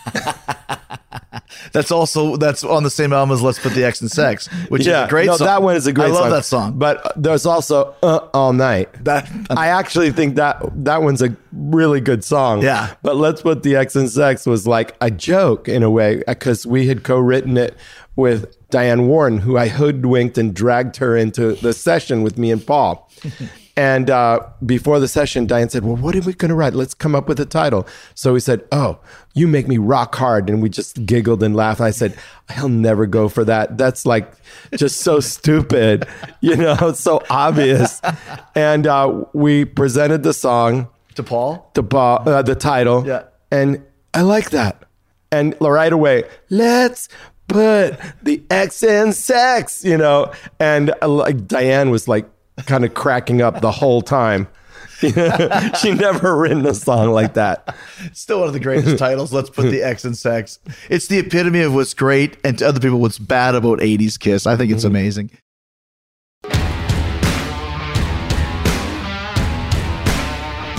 That's also, that's on the same album as Let's Put the X in Sex, which
yeah,
is a great
no,
song.
That one is a great
I
song.
love that song.
But there's also uh, All Night.
That
I actually think that that one's a really good song.
Yeah.
But Let's Put the X in Sex was like a joke in a way, because we had co-written it with Diane Warren, who I hoodwinked and dragged her into the session with me and Paul. And uh, before the session, Diane said, well, what are we going to write? Let's come up with a title. So we said, oh, You Make Me Rock Hard. And we just giggled and laughed. I said, I'll never go for that. That's like just so stupid. You know, it's so obvious. And uh, we presented the song.
To Paul?
To Paul, uh, the title.
Yeah.
And I like that. And right away, let's put the X in sex, you know. And uh, like Diane was like, kind of cracking up the whole time. She never written a song like that.
Still one of the greatest titles. Let's Put the X in Sex. It's the epitome of what's great and to other people what's bad about eighties Kiss. I think it's mm-hmm. amazing.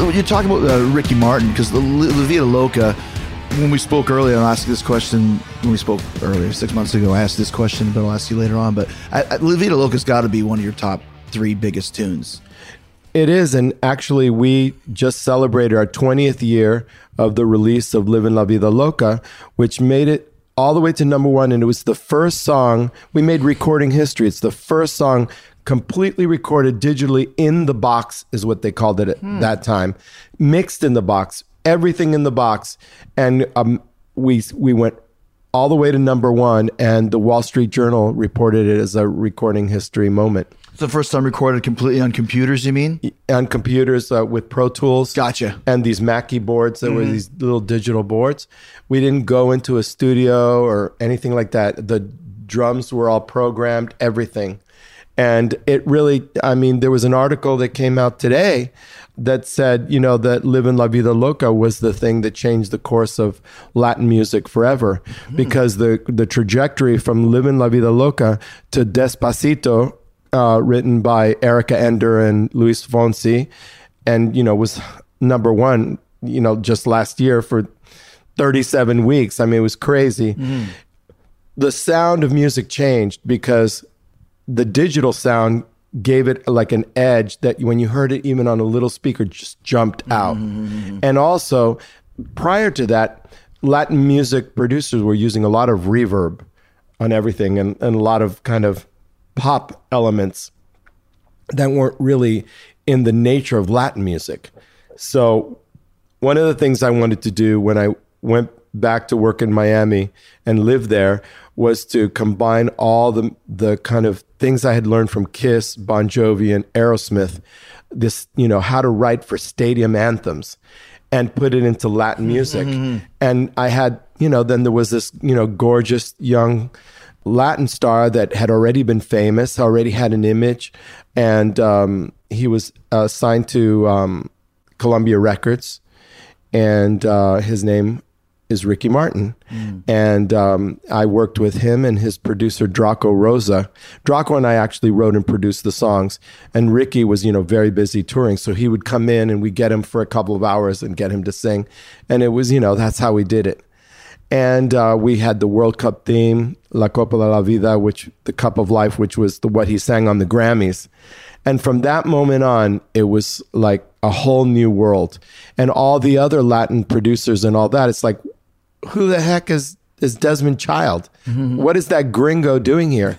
you're talking about uh, Ricky Martin, because the La Vida Loca, when we spoke earlier, I'll ask this question, when we spoke earlier, six months ago, I asked this question, but I'll ask you later on. But I, I, La Vida Loca's got to be one of your top three biggest tunes.
It is, and actually we just celebrated our twentieth year of the release of Livin' La Vida Loca, which made it all the way to number one, and it was the first song, we made recording history. It's the first song completely recorded digitally in the box, is what they called it at hmm. that time, mixed in the box, everything in the box, and um, we we went all the way to number one, and the Wall Street Journal reported it as a recording history moment.
It's the first time recorded completely on computers, you mean?
On computers uh, with Pro Tools.
Gotcha.
And these Mackie boards that mm-hmm. were these little digital boards. We didn't go into a studio or anything like that. The drums were all programmed, everything. And it really, I mean, there was an article that came out today that said, you know, that Livin' La Vida Loca was the thing that changed the course of Latin music forever. Mm-hmm. Because the, the trajectory from Livin' La Vida Loca to Despacito, Uh, written by Erica Ender and Luis Fonsi, and you know was number one, you know, just last year for thirty-seven weeks. I mean, it was crazy. Mm-hmm. The sound of music changed because the digital sound gave it like an edge that when you heard it, even on a little speaker, just jumped out. Mm-hmm. And also, prior to that, Latin music producers were using a lot of reverb on everything, and, and a lot of kind of pop elements that weren't really in the nature of Latin music. So one of the things I wanted to do when I went back to work in Miami and lived there was to combine all the the kind of things I had learned from Kiss, Bon Jovi, and Aerosmith, this, you know, how to write for stadium anthems, and put it into Latin music. Mm-hmm. And I had, you know, then there was this, you know, gorgeous young Latin star that had already been famous, already had an image, and um, he was uh, signed to um, Columbia Records, and uh, his name is Ricky Martin. Mm. And um, I worked with him and his producer, Draco Rosa. Draco and I actually wrote and produced the songs, and Ricky was, you know, very busy touring, so he would come in and we'd get him for a couple of hours and get him to sing, and it was, you know, that's how we did it. And uh, we had the World Cup theme, La Copa de la Vida, which the Cup of Life, which was the, what he sang on the Grammys. And from that moment on, it was like a whole new world. And all the other Latin producers and all that, it's like, who the heck is, is Desmond Child? Mm-hmm. What is that gringo doing here?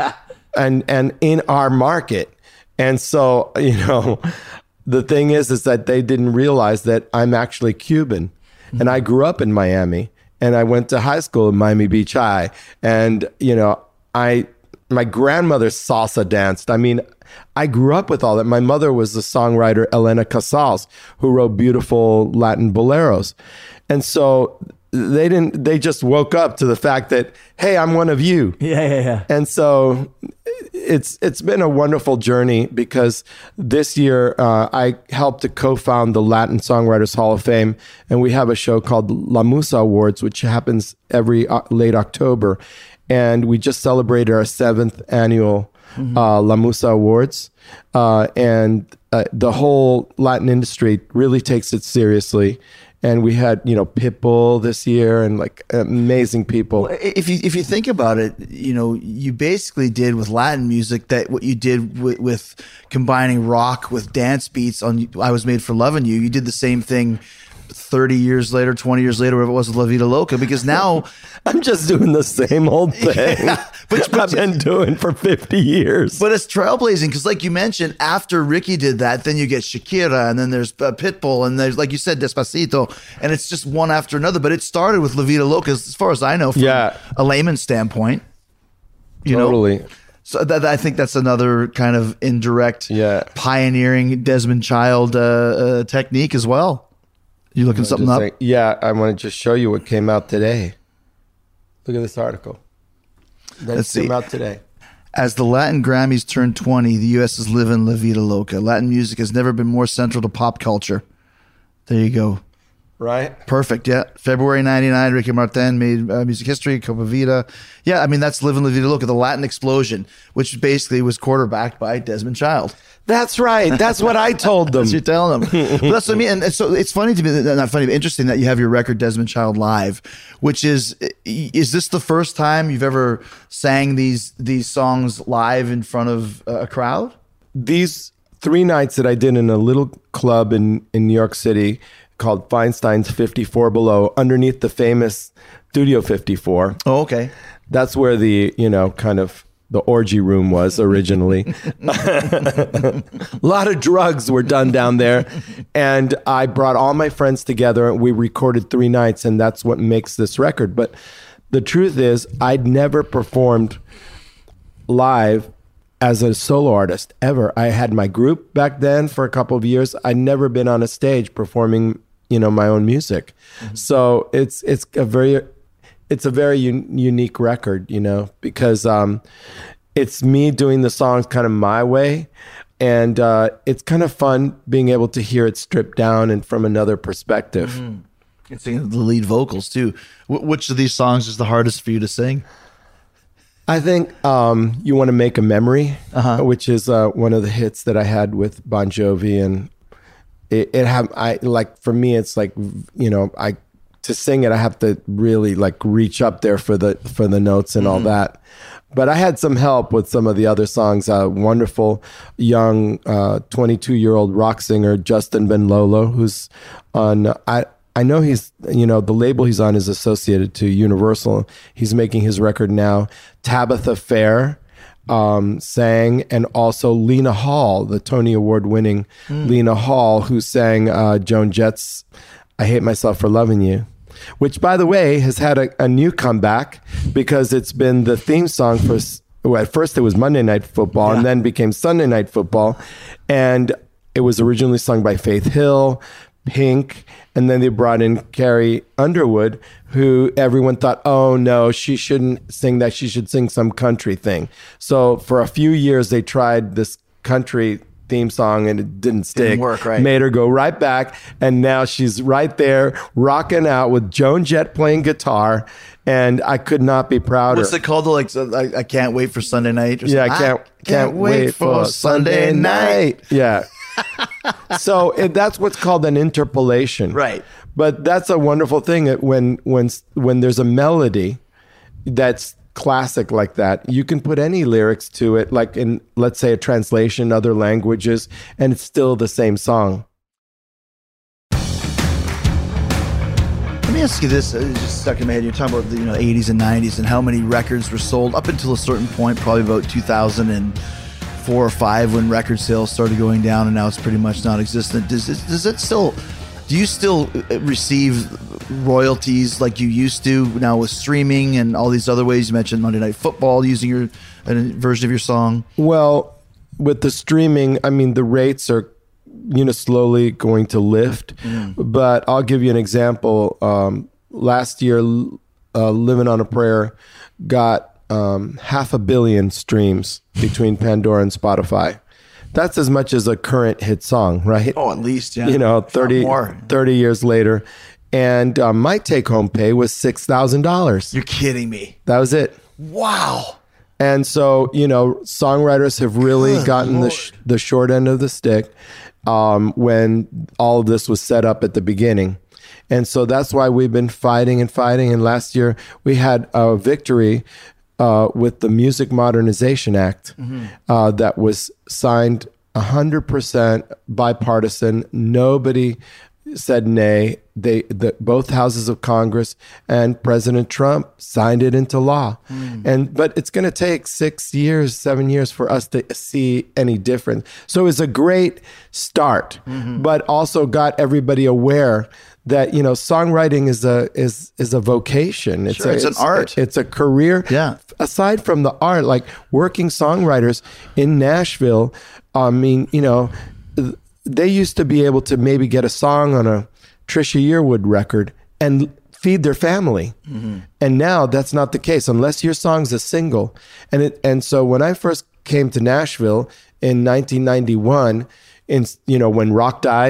and and in our market. And so, you know, the thing is, is that they didn't realize that I'm actually Cuban. Mm-hmm. And I grew up in Miami. And I went to high school in Miami Beach High. And, you know, I, my grandmother salsa danced. I mean, I grew up with all that. My mother was the songwriter Elena Casals, who wrote beautiful Latin boleros. And so they didn't, they just woke up to the fact that, hey, I'm one of you.
Yeah, yeah, yeah.
And so it's it's been a wonderful journey, because this year uh, I helped to co-found the Latin Songwriters Hall of Fame, and we have a show called La Musa Awards, which happens every uh, late October, and we just celebrated our seventh annual mm-hmm. uh, La Musa Awards, uh, and uh, the whole Latin industry really takes it seriously. And we had, you know, Pitbull this year, and like amazing people.
Well, if you if you think about it, you know, you basically did with Latin music that what you did with, with combining rock with dance beats on I Was Made for Loving You. You did the same thing thirty years later, twenty years later, whatever it was with La Vida Loca, because now
I'm just doing the same old thing yeah, but, but I've been doing for fifty years.
But it's trailblazing, because like you mentioned, after Ricky did that, then you get Shakira, and then there's uh, Pitbull, and there's, like you said, Despacito, and it's just one after another. But it started with La Vida Loca, as far as I know, from yeah. a layman's standpoint. You
totally.
know? So that, I think that's another kind of indirect,
yeah.
pioneering Desmond Child uh, uh, technique as well. You looking something up?
Saying, yeah, I want to just show you what came out today. Look at this article. That Let's came see. out today.
As the Latin Grammys turn twenty, the U S is living La Vida Loca. Latin music has never been more central to pop culture. There you go.
right?
Perfect. Yeah. February ninety-nine, Ricky Martin made uh, music history, Copa Vida. Yeah. I mean, that's Living La Vida Loca, the Latin explosion, which basically was quarterbacked by Desmond Child.
That's right. That's what I told them.
That's what you're telling them. But that's what I mean. And so it's funny to me, not funny, but interesting that you have your record Desmond Child live, which is, is this the first time you've ever sang these, these songs live in front of a crowd?
These three nights that I did in a little club in, in New York City called Feinstein's fifty-four Below, underneath the famous Studio fifty-four.
Oh, okay.
That's where the, you know, kind of the orgy room was originally. A lot of drugs were done down there. And I brought all my friends together and we recorded three nights, and that's what makes this record. But the truth is, I'd never performed live as a solo artist ever. I had my group back then for a couple of years. I'd never been on a stage performing, you know, my own music. Mm-hmm. So it's it's a very it's a very un- unique record, you know, because um, it's me doing the songs kind of my way, and uh, it's kind of fun being able to hear it stripped down and from another perspective.
Mm-hmm. And singing the lead vocals too. Wh- which of these songs is the hardest for you to sing?
I think um, You Want to Make a Memory,
Uh-huh.
which is uh, one of the hits that I had with Bon Jovi, and it, it have I like for me it's like, you know, I to sing it I have to really like reach up there for the for the notes and mm-hmm. all that. But I had some help with some of the other songs. A uh, wonderful young twenty-two year old rock singer Justin Benlolo, who's on I. I know he's, you know, the label he's on is associated to Universal. He's making his record now. Tabitha Fair um, sang, and also Lena Hall, the Tony Award winning mm. Lena Hall, who sang uh, Joan Jett's I Hate Myself for Loving You, which, by the way, has had a, a new comeback because it's been the theme song for, well, at first it was Monday Night Football yeah. and then became Sunday Night Football. And it was originally sung by Faith Hill, Pink, and then they brought in Carrie Underwood, who everyone thought, oh no, she shouldn't sing that. She should sing some country thing. So for a few years, they tried this country theme song and it didn't stick.
Didn't work, right?
Made her go right back. And now she's right there rocking out with Joan Jett playing guitar. And I could not be prouder.
What's it called? Like, so, I, I can't wait for Sunday night. Or
yeah, I
something?
can't,
I
can't wait for Sunday night. Yeah. So it, that's what's called an interpolation,
right?
But that's a wonderful thing that when when when there's a melody that's classic like that, you can put any lyrics to it, like in, let's say, a translation, other languages, and it's still the same song.
Let me ask you this, uh, just stuck in my head. You're talking about the you know eighties and nineties and how many records were sold up until a certain point, probably about two thousand four or five, when record sales started going down, and now it's pretty much non-existent. Does it, does it still, do you still receive royalties like you used to now with streaming and all these other ways? You mentioned Monday Night Football using your a version of your song.
Well, with the streaming, I mean, the rates are, you know, slowly going to lift. Mm. But I'll give you an example. Um, last year, uh, Living on a Prayer got um, half a billion streams between Pandora and Spotify. That's as much as a current hit song, right?
Oh, at least, yeah.
You know, thirty, thirty years later. And uh, my take-home pay was six thousand dollars.
You're kidding me.
That was it.
Wow.
And so, you know, songwriters have really Good gotten Lord. the sh- the short end of the stick um, when all of this was set up at the beginning. And so that's why we've been fighting and fighting. And last year we had a victory uh, with the Music Modernization Act mm-hmm. uh, that was signed one hundred percent bipartisan. Nobody said nay. They, the, both houses of Congress and President Trump signed it into law. Mm. And but it's going to take six years, seven years for us to see any difference. So it's a great start, mm-hmm. but also got everybody aware that, you know, songwriting is a is is a vocation. It's,
sure,
a,
it's, it's an art.
It's a career.
Yeah.
Aside from the art, like working songwriters in Nashville, I mean, you know, they used to be able to maybe get a song on a Trisha Yearwood record and feed their family. Mm-hmm. And now that's not the case unless your song's a single. And it and so when I first came to Nashville in nineteen ninety-one, in you know when rock died,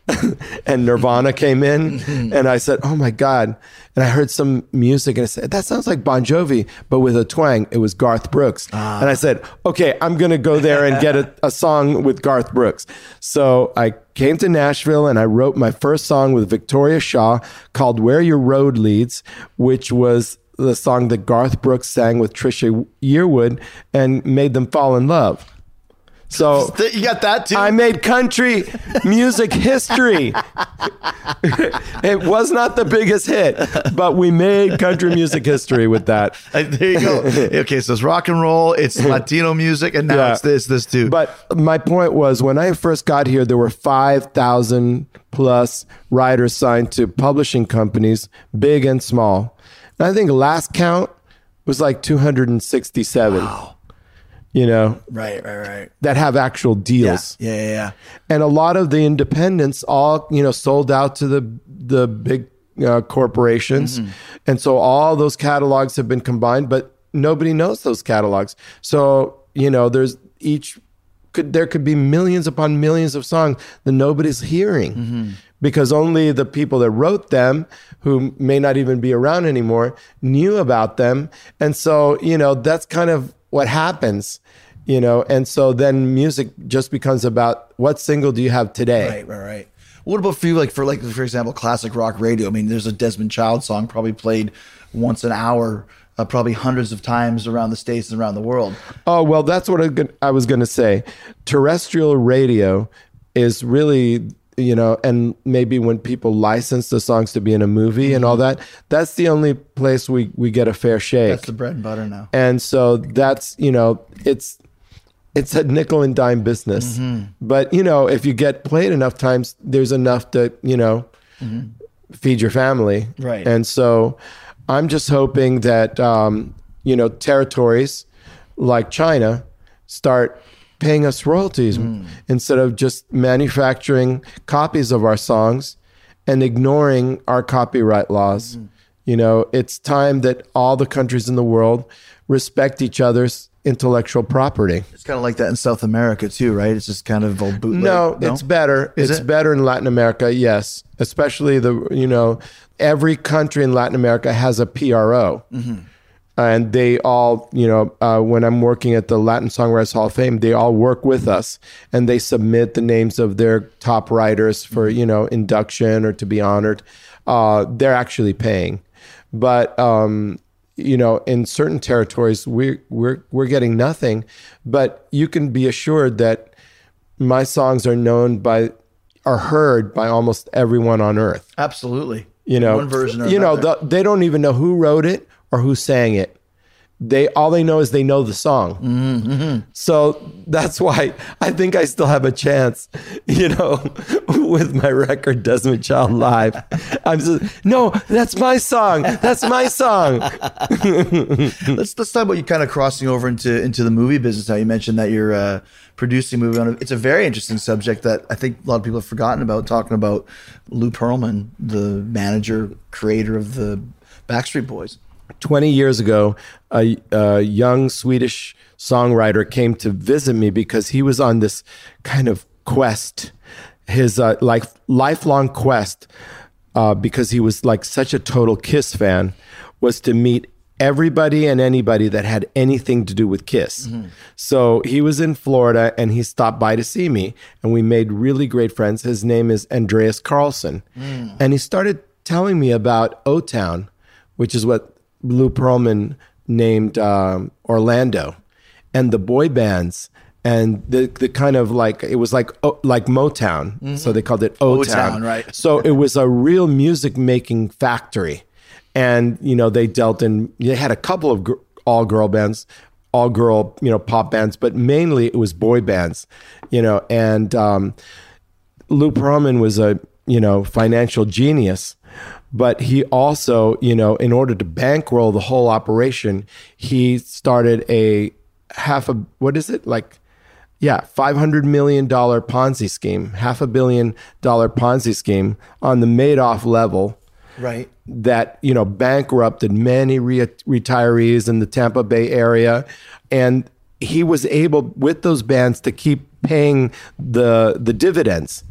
and Nirvana came in, and I said, "Oh my God!" And I heard some music, and I said, "That sounds like Bon Jovi, but with a twang." It was Garth Brooks, ah. and I said, "Okay, I'm gonna go there and get a, a song with Garth Brooks." So I came to Nashville, and I wrote my first song with Victoria Shaw called "Where Your Road Leads," which was the song that Garth Brooks sang with Trisha Yearwood and made them fall in love. So
you got that too?
I made country music history. It was not the biggest hit, but we made country music history with that.
Uh, there you go. Okay, so it's rock and roll, it's Latino music, and now yeah. it's this, this too.
But my point was, when I first got here, there were five thousand plus writers signed to publishing companies, big and small. And I think last count was like two hundred sixty-seven. Wow. You know,
right, right, right.
That have actual deals.
Yeah, yeah, yeah, yeah.
And a lot of the independents all, you know, sold out to the the big uh, corporations, mm-hmm. and so all those catalogs have been combined, but nobody knows those catalogs. So you know, there's each could there could be millions upon millions of songs that nobody's hearing. Mm-hmm. Because only the people that wrote them, who may not even be around anymore, knew about them. And so, you know, that's kind of what happens, you know. And so then music just becomes about what single do you have today?
Right, right, right. What about for you, like for like for example, classic rock radio? I mean, there's a Desmond Child song probably played once an hour, uh, probably hundreds of times around the States and around the world.
Oh, well, that's what I was going to say. Terrestrial radio is really... you know, and maybe when people license the songs to be in a movie mm-hmm. and all that, that's the only place we, we get a fair shake.
That's the bread and butter now.
And so that's, you know, it's, it's a nickel and dime business. Mm-hmm. But, you know, if you get played enough times, there's enough to, you know, mm-hmm. feed your family.
Right.
And so I'm just hoping that, um, you know, territories like China start paying us royalties mm. instead of just manufacturing copies of our songs and ignoring our copyright laws. Mm. You know, it's time that all the countries in the world respect each other's intellectual property.
It's kind of like that in South America too, right? It's just kind of all bootleg.
No, no? It's better. Is it's it? better in Latin America, yes. Especially the, you know, every country in Latin America has a P R O. Mm-hmm. And they all, you know, uh, when I'm working at the Latin Songwriters Hall of Fame, they all work with us and they submit the names of their top writers for, you know, induction or to be honored. Uh, they're actually paying. But, um, you know, in certain territories, we're, we're, we're getting nothing. But you can be assured that my songs are known by, are heard by almost everyone on earth.
Absolutely.
You know,
one version or
you know,
another.
the, they don't even know who wrote it or who sang it. They all they know is they know the song. Mm-hmm. So that's why I think I still have a chance, you know, with my record Desmond Child Live. I'm just, no, that's my song. That's my song.
let's let's talk about you kind of crossing over into into the movie business now. You mentioned that you're uh, producing a movie on it. It's a very interesting subject that I think a lot of people have forgotten about, talking about Lou Pearlman, the manager, creator of the Backstreet Boys.
twenty years ago, a, a young Swedish songwriter came to visit me because he was on this kind of quest, his uh, like lifelong quest, uh, because he was like such a total Kiss fan, was to meet everybody and anybody that had anything to do with Kiss. Mm-hmm. So he was in Florida and he stopped by to see me and we made really great friends. His name is Andreas Carlson. Mm. And he started telling me about O-Town, which is what Lou Pearlman named um, Orlando, and the boy bands and the the kind of like, it was like oh, like Motown, mm-hmm. so they called it O-Town.
O-Town, right?
So it was a real music making factory, and you know they dealt in. They had a couple of gr- all girl bands, all girl you know pop bands, but mainly it was boy bands, you know. And um, Lou Pearlman was a you know financial genius. But he also, you know, in order to bankroll the whole operation, he started a half a, what is it? Like, yeah, five hundred million dollars Ponzi scheme, half a billion dollar Ponzi scheme on the Madoff level.
Right.
That, you know, bankrupted many re- retirees in the Tampa Bay area. And he was able, with those bands, to keep paying the the dividends.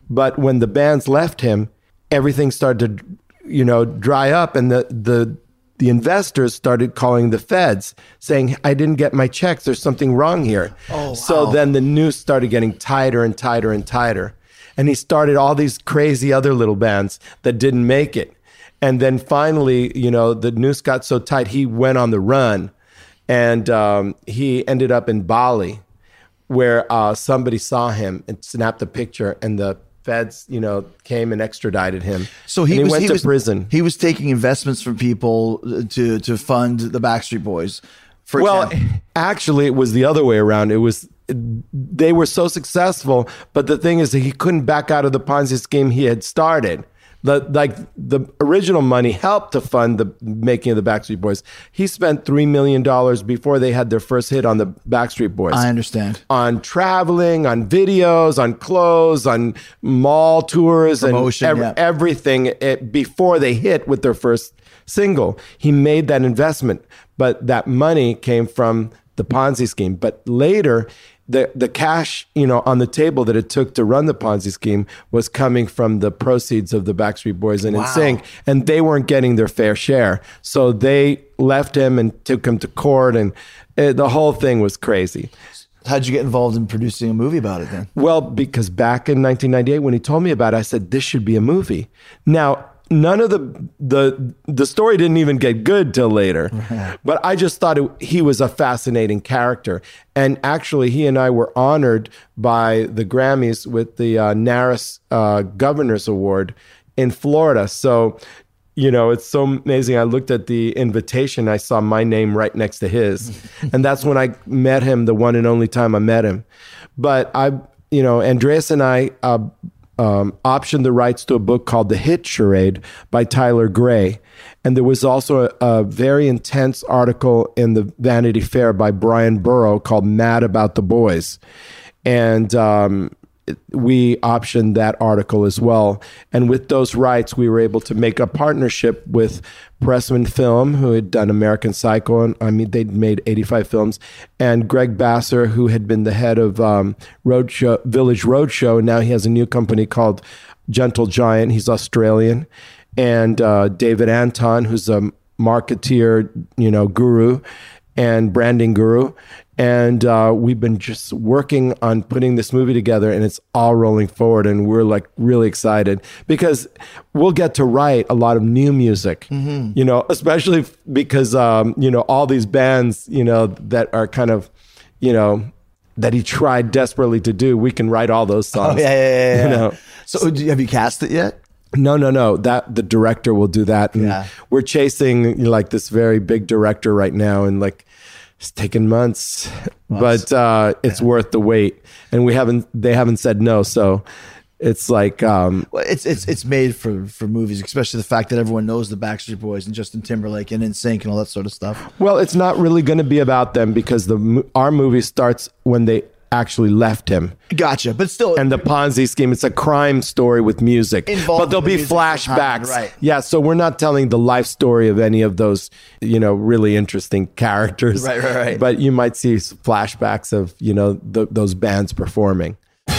But when the bands left him, everything started to, you know, dry up, and the the the investors started calling the feds, saying, "I didn't get my checks. There's something wrong here."
Oh, wow.
So then the noose started getting tighter and tighter and tighter, and he started all these crazy other little bands that didn't make it. And then finally, you know, the noose got so tight, he went on the run, and um, he ended up in Bali, where uh, somebody saw him and snapped a picture, and the feds, you know, came and extradited him.
So he,
and he
was,
went
he
to
was,
prison.
He was taking investments from people to to fund the Backstreet Boys. For
Well,
example.
actually, it was the other way around. It was they were so successful, but the thing is that he couldn't back out of the Ponzi scheme he had started. The, like the original money helped to fund the making of the Backstreet Boys. He spent three million dollars before they had their first hit on the Backstreet Boys.
I understand.
On traveling, on videos, on clothes, on mall tours,
Promotion,
and ev-
yeah.
everything it, before they hit with their first single. He made that investment, but that money came from the Ponzi scheme. But later, the the cash, you know, on the table that it took to run the Ponzi scheme was coming from the proceeds of the Backstreet Boys and
Wow.
N Sync, and they weren't getting their fair share. So they left him and took him to court, and it, the whole thing was crazy.
How'd you get involved in producing a movie about it then?
Well, because back in nineteen ninety-eight, when he told me about it, I said, this should be a movie. Now, none of the the the story didn't even get good till later, but I just thought it, he was a fascinating character. And actually, he and I were honored by the Grammys with the uh, NARAS uh, Governor's Award in Florida. So, you know, it's so amazing. I looked at the invitation. I saw my name right next to his. And that's when I met him, the one and only time I met him. But I, you know, Andreas and I uh, um, optioned the rights to a book called The Hit Charade by Tyler Gray. And there was also a, a very intense article in the Vanity Fair by Brian Burrow called Mad About the Boys. And um, we optioned that article as well. And with those rights, we were able to make a partnership with Pressman Film, who had done American Psycho. And I mean, they'd made eighty-five films. And Greg Basser, who had been the head of um, Roadshow, Village Roadshow. Now he has a new company called Gentle Giant. He's Australian. And uh, David Anton, who's a marketeer, you know, guru and branding guru. And uh, we've been just working on putting this movie together, and it's all rolling forward. And we're like really excited because we'll get to write a lot of new music, mm-hmm. you know, especially f- because, um, you know, all these bands, you know, that are kind of, you know, that he tried desperately to do, we can write all those songs.
Oh, yeah, yeah, yeah.
You
yeah.
know?
So do you- have you cast it yet?
No, no, no. That the director will do that. And
Yeah.
we're chasing you know, like this very big director right now, and like it's taken months, but uh, it's yeah. worth the wait. And we haven't, they haven't said no. So it's like, um,
Well, it's it's it's made for for movies, especially the fact that everyone knows the Backstreet Boys and Justin Timberlake and N Sync and all that sort of stuff.
well, it's not really going to be about them because the mo- our movie starts when they actually left him.
Gotcha, but still,
And the Ponzi scheme, it's a crime story with music.
Involved
But there'll
in the
be
music
flashbacks.
right.
Yeah, so we're not telling the life story of any of those, you know, really interesting characters.
Right, right, right.
But you might see flashbacks of, you know, the, those bands performing.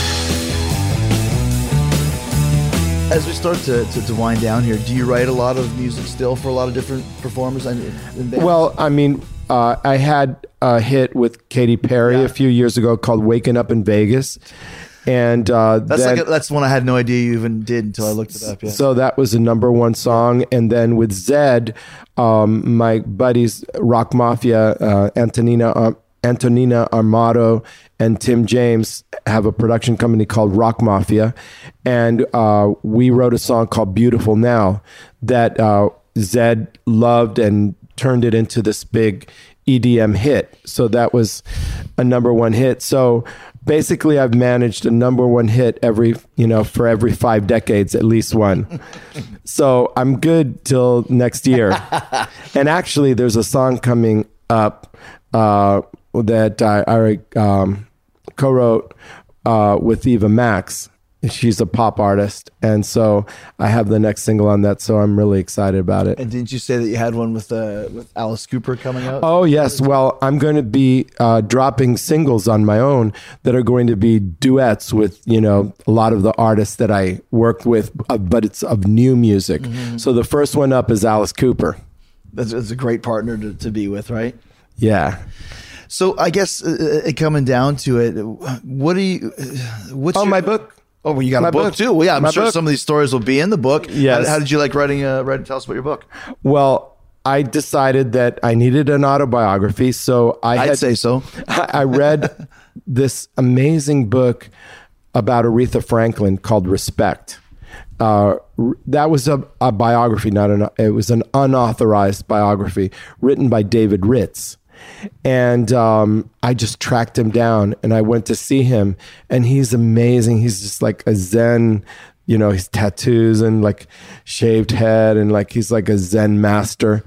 as we start to, to to wind down here, do you write a lot of music still for a lot of different performers and, and bands?
Well, I mean, uh, I had a hit with Katy Perry
Yeah.
a few years ago called "Waking Up in Vegas," and uh,
that's
then,
like a, that's one I had no idea you even did until I looked it up. Yeah.
so that was a number one song. And then with Zed, um, my buddies Rock Mafia, uh, Antonina um, Antonina Armato and Tim James have a production company called Rock Mafia, and uh, we wrote a song called "Beautiful Now" that uh, Zed loved and turned it into this big E D M hit. So that was a number one hit. So basically I've managed a number one hit every, you know, for every five decades, at least one. So I'm good till next year. And actually there's a song coming up uh, that I, I um, co-wrote uh, with Eva Max. she's a pop artist, and so I have the next single on that. So I'm really excited about it.
And didn't you say that you had one with uh, with Alice Cooper coming out?
Oh yes. Well, I'm going to be uh, dropping singles on my own that are going to be duets with, you know, a lot of the artists that I worked with, uh, but it's of new music. Mm-hmm. So the first one up is Alice Cooper.
That's, that's a great partner to, to be with, right?
Yeah.
So I guess uh, coming down to it, what do you? What's
oh
your,
my book?
Oh, well, you got
my
a book,
book
too. Well, yeah, I'm
my
sure
book.
some of these stories will be in the book.
Yes.
How, how did you like writing? Uh, writing? Tell us about your book.
Well, I decided that I needed an autobiography, so I
I'd
had,
say so.
I read this amazing book about Aretha Franklin called Respect. Uh, that was a, a biography, not an. It was an unauthorized biography written by David Ritz. And um, I just tracked him down and I went to see him, and he's amazing. He's just like a Zen, you know, his tattoos and like shaved head, and like he's like a Zen master.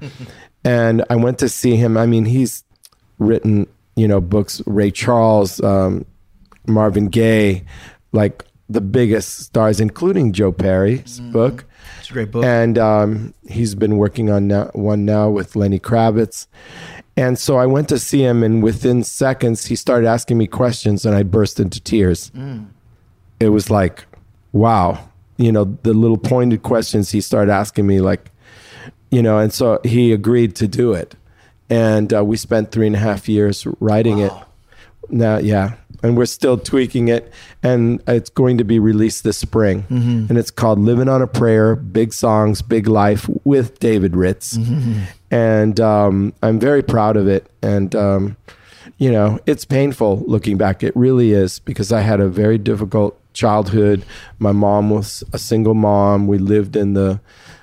And I went to see him. I mean, he's written, you know, books, Ray Charles, um, Marvin Gaye, like the biggest stars, including Joe Perry's mm-hmm. book.
It's a great book.
And um, he's been working on now, one now with Lenny Kravitz. And so I went to see him, and within seconds, he started asking me questions, and I burst into tears. Mm. It was like, wow. You know, the little pointed questions he started asking me, like, you know, and so he agreed to do it. And uh, we spent three and a half years writing wow. it. Now, yeah. And we're still tweaking it, and it's going to be released this spring. Mm-hmm. And it's called Living on a Prayer, Big Songs, Big Life with David Ritz. Mm-hmm. And um, I'm very proud of it. And, um, you know, it's painful looking back. It really is, because I had a very difficult childhood. My mom was a single mom. We lived in the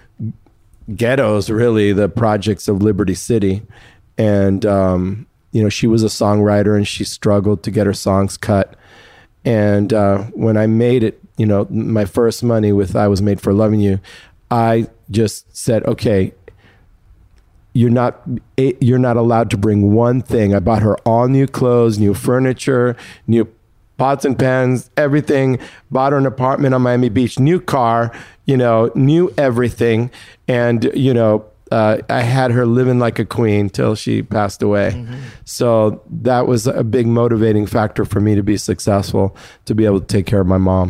ghettos, really, the projects of Liberty City. And, um, you know, she was a songwriter, and she struggled to get her songs cut. And uh, when I made it, you know, my first money with I Was Made for Loving You, I just said, okay, you're not you're not allowed to bring one thing. I bought her all new clothes, new furniture, new pots and pans, everything. Bought her an apartment on Miami Beach, new car, you know, new everything. And, you know, uh, I had her living like a queen till she passed away. Mm-hmm. So that was a big motivating factor for me to be successful, to be able to take care of my mom.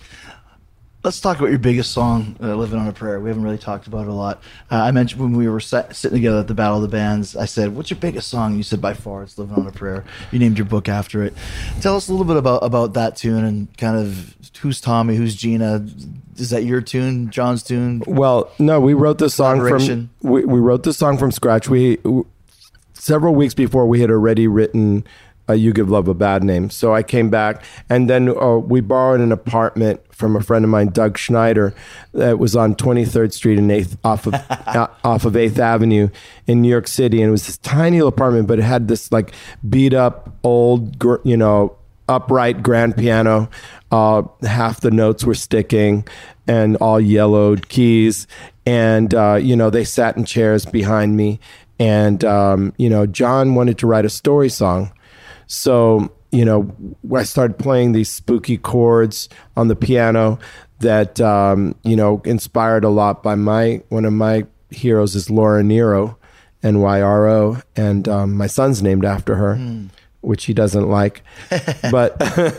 Let's talk about your biggest song, uh, Living on a Prayer. We haven't really talked about it a lot. Uh, I mentioned when we were sat, sitting together at the Battle of the Bands, I said, what's your biggest song? You said, by far, it's Living on a Prayer. You named your book after it. Tell us a little bit about, about that tune and kind of who's Tommy, who's Gina. Is that your tune, John's tune?
Well, no, we wrote this song from we, we wrote this song from scratch. We, we several weeks before we had already written Uh, You Give Love a Bad Name. So I came back, and then uh, we borrowed an apartment from a friend of mine, Doug Schneider, that was on twenty-third Street and eighth off of uh, off of eighth Avenue in New York City. And it was this tiny little apartment, but it had this like beat up old, gr- you know, upright grand piano. Uh, half the notes were sticking, and all yellowed keys. And uh, you know, they sat in chairs behind me. And um, you know, John wanted to write a story song. So, you know, I started playing these spooky chords on the piano that, um, you know, inspired a lot by my, one of my heroes is Laura Nyro, N Y R O, and um, my son's named after her, mm. which he doesn't like. But,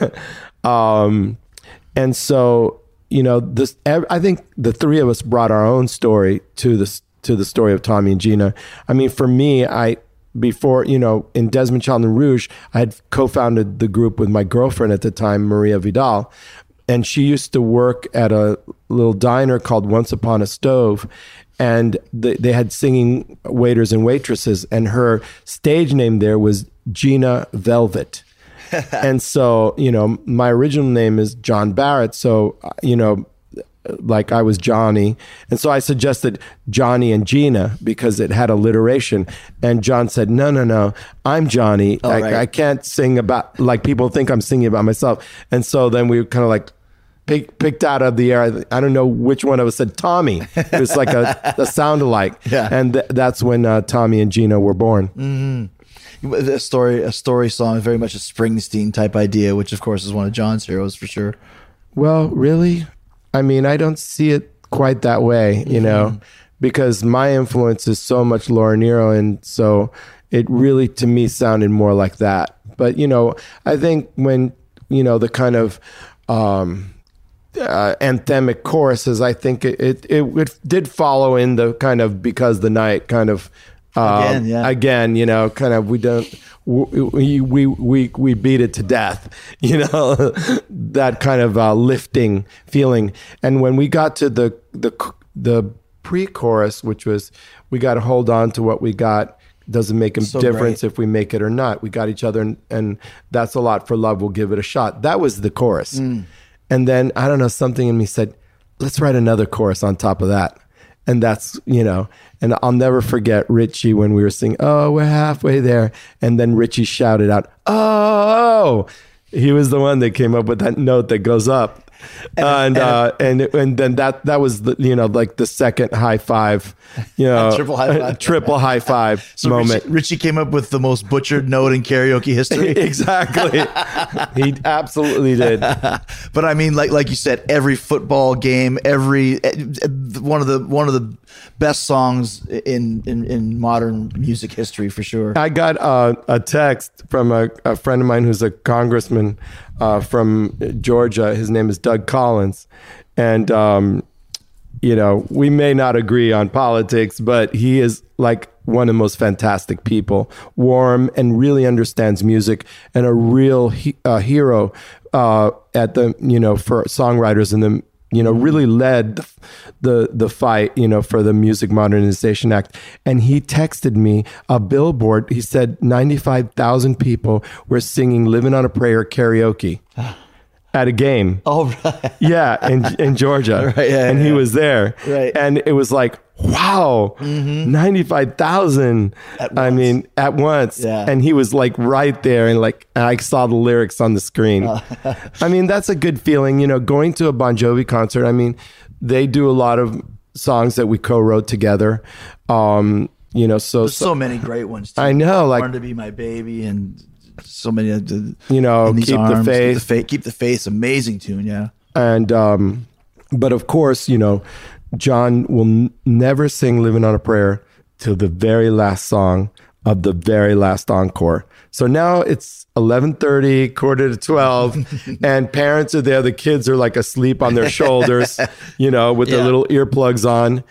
um, and so, you know, this, I think the three of us brought our own story to this, to the story of Tommy and Gina. I mean, for me, I, Before, you know, in Desmond Child and Rouge, I had co-founded the group with my girlfriend at the time, Maria Vidal. And she used to work at a little diner called Once Upon a Stove. And they, they had singing waiters and waitresses. And her stage name there was Gina Velvet. And so, you know, my original name is John Barrett. So, you know, like I was Johnny. And so I suggested Johnny and Gina because it had alliteration. And John said, no, no, no, I'm Johnny.
Oh,
I,
right.
I can't sing about, like people think I'm singing about myself. And so then we kind of like pick, picked out of the air. I don't know which one of us said Tommy. It was like a, a sound alike.
Yeah.
And th- that's when uh, Tommy and Gina were born.
Mm-hmm. A story, a story song, very much a Springsteen type idea, which of course is one of John's heroes for sure.
Well, really? I mean, I don't see it quite that way, you know, because my influence is so much Laura Nyro, and so it really, to me, sounded more like that. But, you know, I think when, you know, the kind of um, uh, anthemic choruses, I think it, it, it, it did follow in the kind of Because the Night kind of, um,
Again, yeah.
again, you know, kind of, we don't, we, we, we, we beat it to death, you know, that kind of uh, lifting feeling. And when we got to the, the, the pre-chorus, which was, we got to hold on to what we got, doesn't make a
So
difference
great.
if we make it or not. We got each other, and, and that's a lot for love. We'll give it a shot. That was the chorus.
Mm.
And then, I don't know, something in me said, let's write another chorus on top of that. And that's, you know, and I'll never forget Richie when we were singing, oh, we're halfway there. And then Richie shouted out, oh, he was the one that came up with that note that goes up. And and uh, and, and then that that was the, you know, like the second high five, you know,
Triple high five.
triple high five
So
moment.
Richie, Richie came up with the most butchered note in karaoke history.
Exactly, he absolutely did.
But I mean, like like you said, every football game, every one of the one of the best songs in in, in modern music history for sure.
I got uh, a text from a, a friend of mine who's a congressman uh, from Georgia. His name is Doug Collins. And, um, you know, we may not agree on politics, but he is like one of the most fantastic people, warm and really understands music, and a real he- uh, hero uh, at the, you know, for songwriters, and the, you know, really led the, the the fight, you know, for the Music Modernization Act. And he texted me a billboard. He said ninety-five thousand people were singing Living on a Prayer karaoke at a game.
Oh, right.
Yeah, in in Georgia.
Right, yeah,
and
yeah,
he
yeah.
was there.
Right.
And it was like, wow, ninety-five thousand.
At
I
once.
mean, at once.
Yeah.
And he was like right there, and like I saw the lyrics on the screen. I mean, that's a good feeling, you know, going to a Bon Jovi concert. I mean, they do a lot of songs that we co-wrote together. Um, you know, so,
There's so many great ones. Too.
I know, like-
Born to Be My Baby, and so many. of the-
You know,
In These
Keep the
Arms,
Faith.
Keep the faith. Keep the faith. Amazing tune. Yeah.
And um, but of course, you know, John will n- never sing Living on a Prayer till the very last song of the very last encore. So now it's eleven thirty, quarter to twelve, and parents are there. The kids are like asleep on their shoulders, you know, with
Yeah.
their little earplugs on,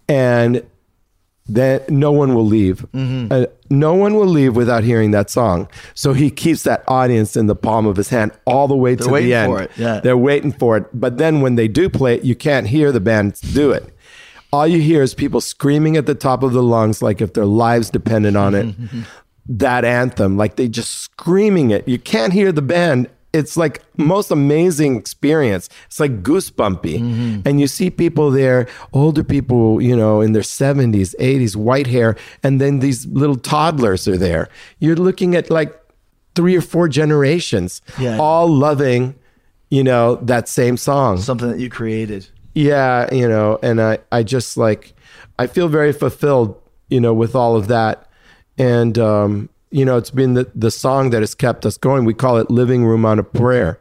and then no one will leave. Uh, no one will leave without hearing that song. So he keeps that audience in the palm of his hand all the way to
waiting
the end.
for it, yeah.
They're waiting for it. But then when they do play it, you can't hear the band do it. All you hear is people screaming at the top of the lungs, like if their lives depended on it. That anthem, like they just screaming it. You can't hear the band. It's like most amazing experience. It's like goosebumpy. And you see people there, older people, you know, in their seventies, eighties, white hair, and then these little toddlers are there. You're looking at like three or four generations,
Yeah.
all loving, you know, that same song.
Something that you created.
Yeah, you know, and I, I just like, I feel very fulfilled, you know, with all of that. And, um, you know, it's been the, the song that has kept us going. We call it Living Room on a Prayer.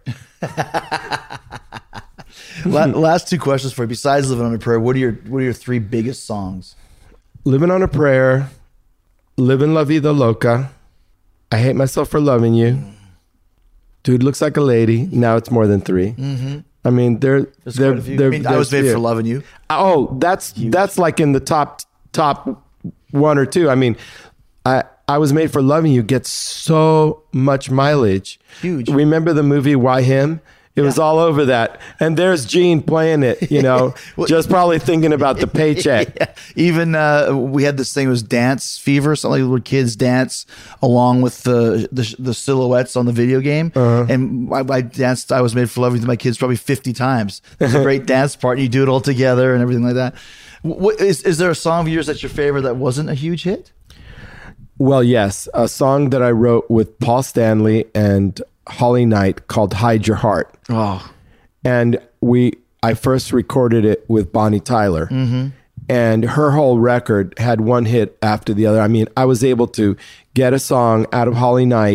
La- last two questions for you. Besides Living on a Prayer, what are your what are your three biggest songs?
Living on a Prayer, Living La Vida Loca, I Hate Myself for Loving You, Dude Looks Like a Lady. Now it's more than three. Mm-hmm. I mean, they're,
There's
they're,
quite a few.
they're
I mean, I
they're
was made
few.
for loving you.
Oh, that's that's like in the top top one or two. I mean, I I was made for loving you gets so much mileage.
Huge.
Remember the movie Why Him? It was all over that. And there's Gene playing it, you know,
Well,
just probably thinking about the paycheck.
Yeah. Even uh, we had this thing, it was Dance Fever, something like where kids dance along with the the, the silhouettes on the video game.
Uh-huh.
And I, I danced, I was made for loving with my kids probably fifty times. There's a great dance part, and you do it all together and everything like that. What, is, is there a song of yours that's your favorite that wasn't a huge hit?
Well, yes, a song that I wrote with Paul Stanley and Holly Knight called Hide Your Heart.
Oh,
And we, I first recorded it with Bonnie Tyler,
Mm-hmm.
and her whole record had one hit after the other. I mean, I was able to get a song out of Holly Knight,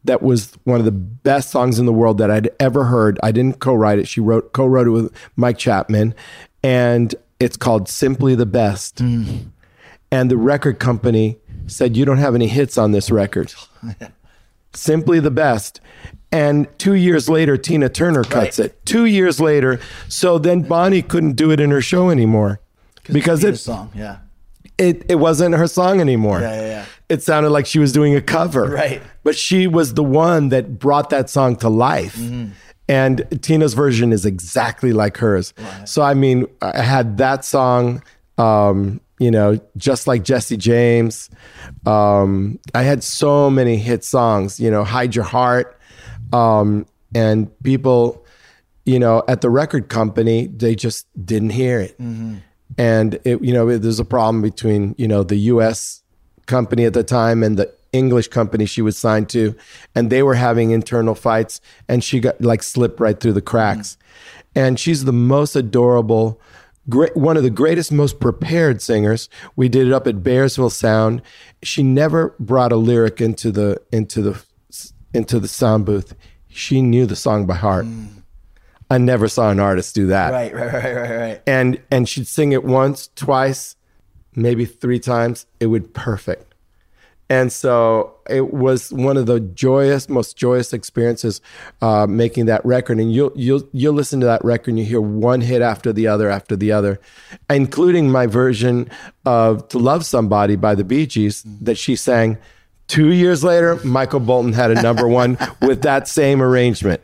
that was one of the best songs in the world that I'd ever heard. I didn't co-write it. She wrote co-wrote it with Mike Chapman, and it's called Simply the Best. Mm. And the record company said, you don't have any hits on this record. Simply the Best. And two years later, Tina Turner cuts right. it. Two years later. So then Bonnie couldn't do it in her show anymore. Because
it's
it,
song, yeah.
it it wasn't her song anymore.
Yeah, yeah, yeah.
It sounded like she was doing a cover.
Right.
But she was the one that brought that song to life. Mm-hmm. And Tina's version is exactly like hers. Right. So, I mean, I had that song, um, you know, just like Jesse James. Um, I had so many hit songs, you know, Hide Your Heart. Um, and people, you know, at the record company, they just didn't hear it. Mm-hmm. And, it, you know, there's a problem between, you know, the U S company at the time and the English company she was signed to. And they were having internal fights, and she got like slipped right through the cracks. Mm-hmm. And she's the most adorable, great, one of the greatest, most prepared singers. We did it up at Bearsville Sound. She never brought a lyric into the, into the, into the sound booth. She knew the song by heart. Mm. I never saw an artist do that.
Right, right, right, right, right.
And and she'd sing it once, twice, maybe three times. It would be perfect. And so it was one of the joyous, most joyous experiences uh, making that record. And you'll you'll you'll listen to that record and you hear one hit after the other after the other, including my version of "To Love Somebody" by the Bee Gees that she sang. Two years later, Michael Bolton had a number one with that same arrangement.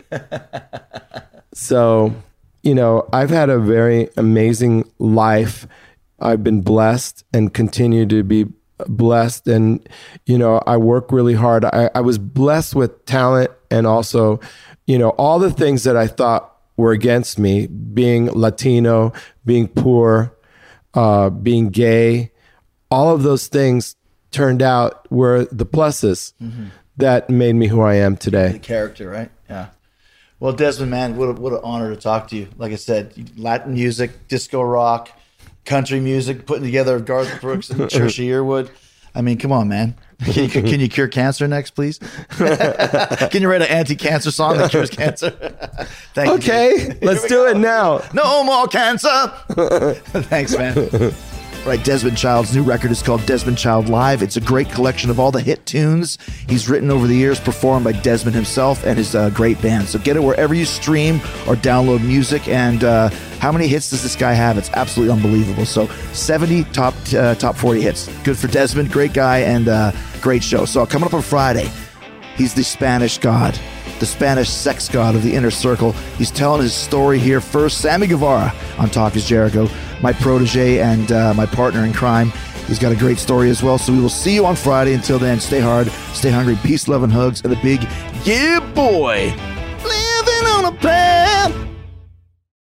So, you know, I've had a very amazing life. I've been blessed and continue to be blessed. And, you know, I work really hard. I, I was blessed with talent and also, you know, all the things that I thought were against me, being Latino, being poor, uh, being gay, all of those things turned out were the pluses mm-hmm. that made me who I am today.
The character, right? Yeah. Well, Desmond, man, what, a, what an honor to talk to you. Like I said, Latin music, disco rock, country music, putting together Garth Brooks and Trisha Yearwood. I mean, come on, man. Can you, can you cure cancer next, please? Can you write an anti-cancer song that cures cancer? Thank
okay,
you.
let's do it now.
No more cancer. Thanks, man. Right, Desmond Child's new record is called Desmond Child Live. It's a great collection of all the hit tunes he's written over the years, performed by Desmond himself and his uh, great band. So get it wherever you stream or download music. And uh, how many hits does this guy have? It's absolutely unbelievable. So seventy top uh, top forty hits. Good for Desmond. Great guy and uh, great show. So coming up on Friday, he's the Spanish God, the Spanish sex god of the inner circle. He's telling his story here first. Sammy Guevara on Talk is Jericho, my protege and uh, my partner in crime. He's got a great story as well. So we will see you on Friday. Until then, stay hard, stay hungry, peace, love, and hugs, and a big yeah, boy. Living on a path.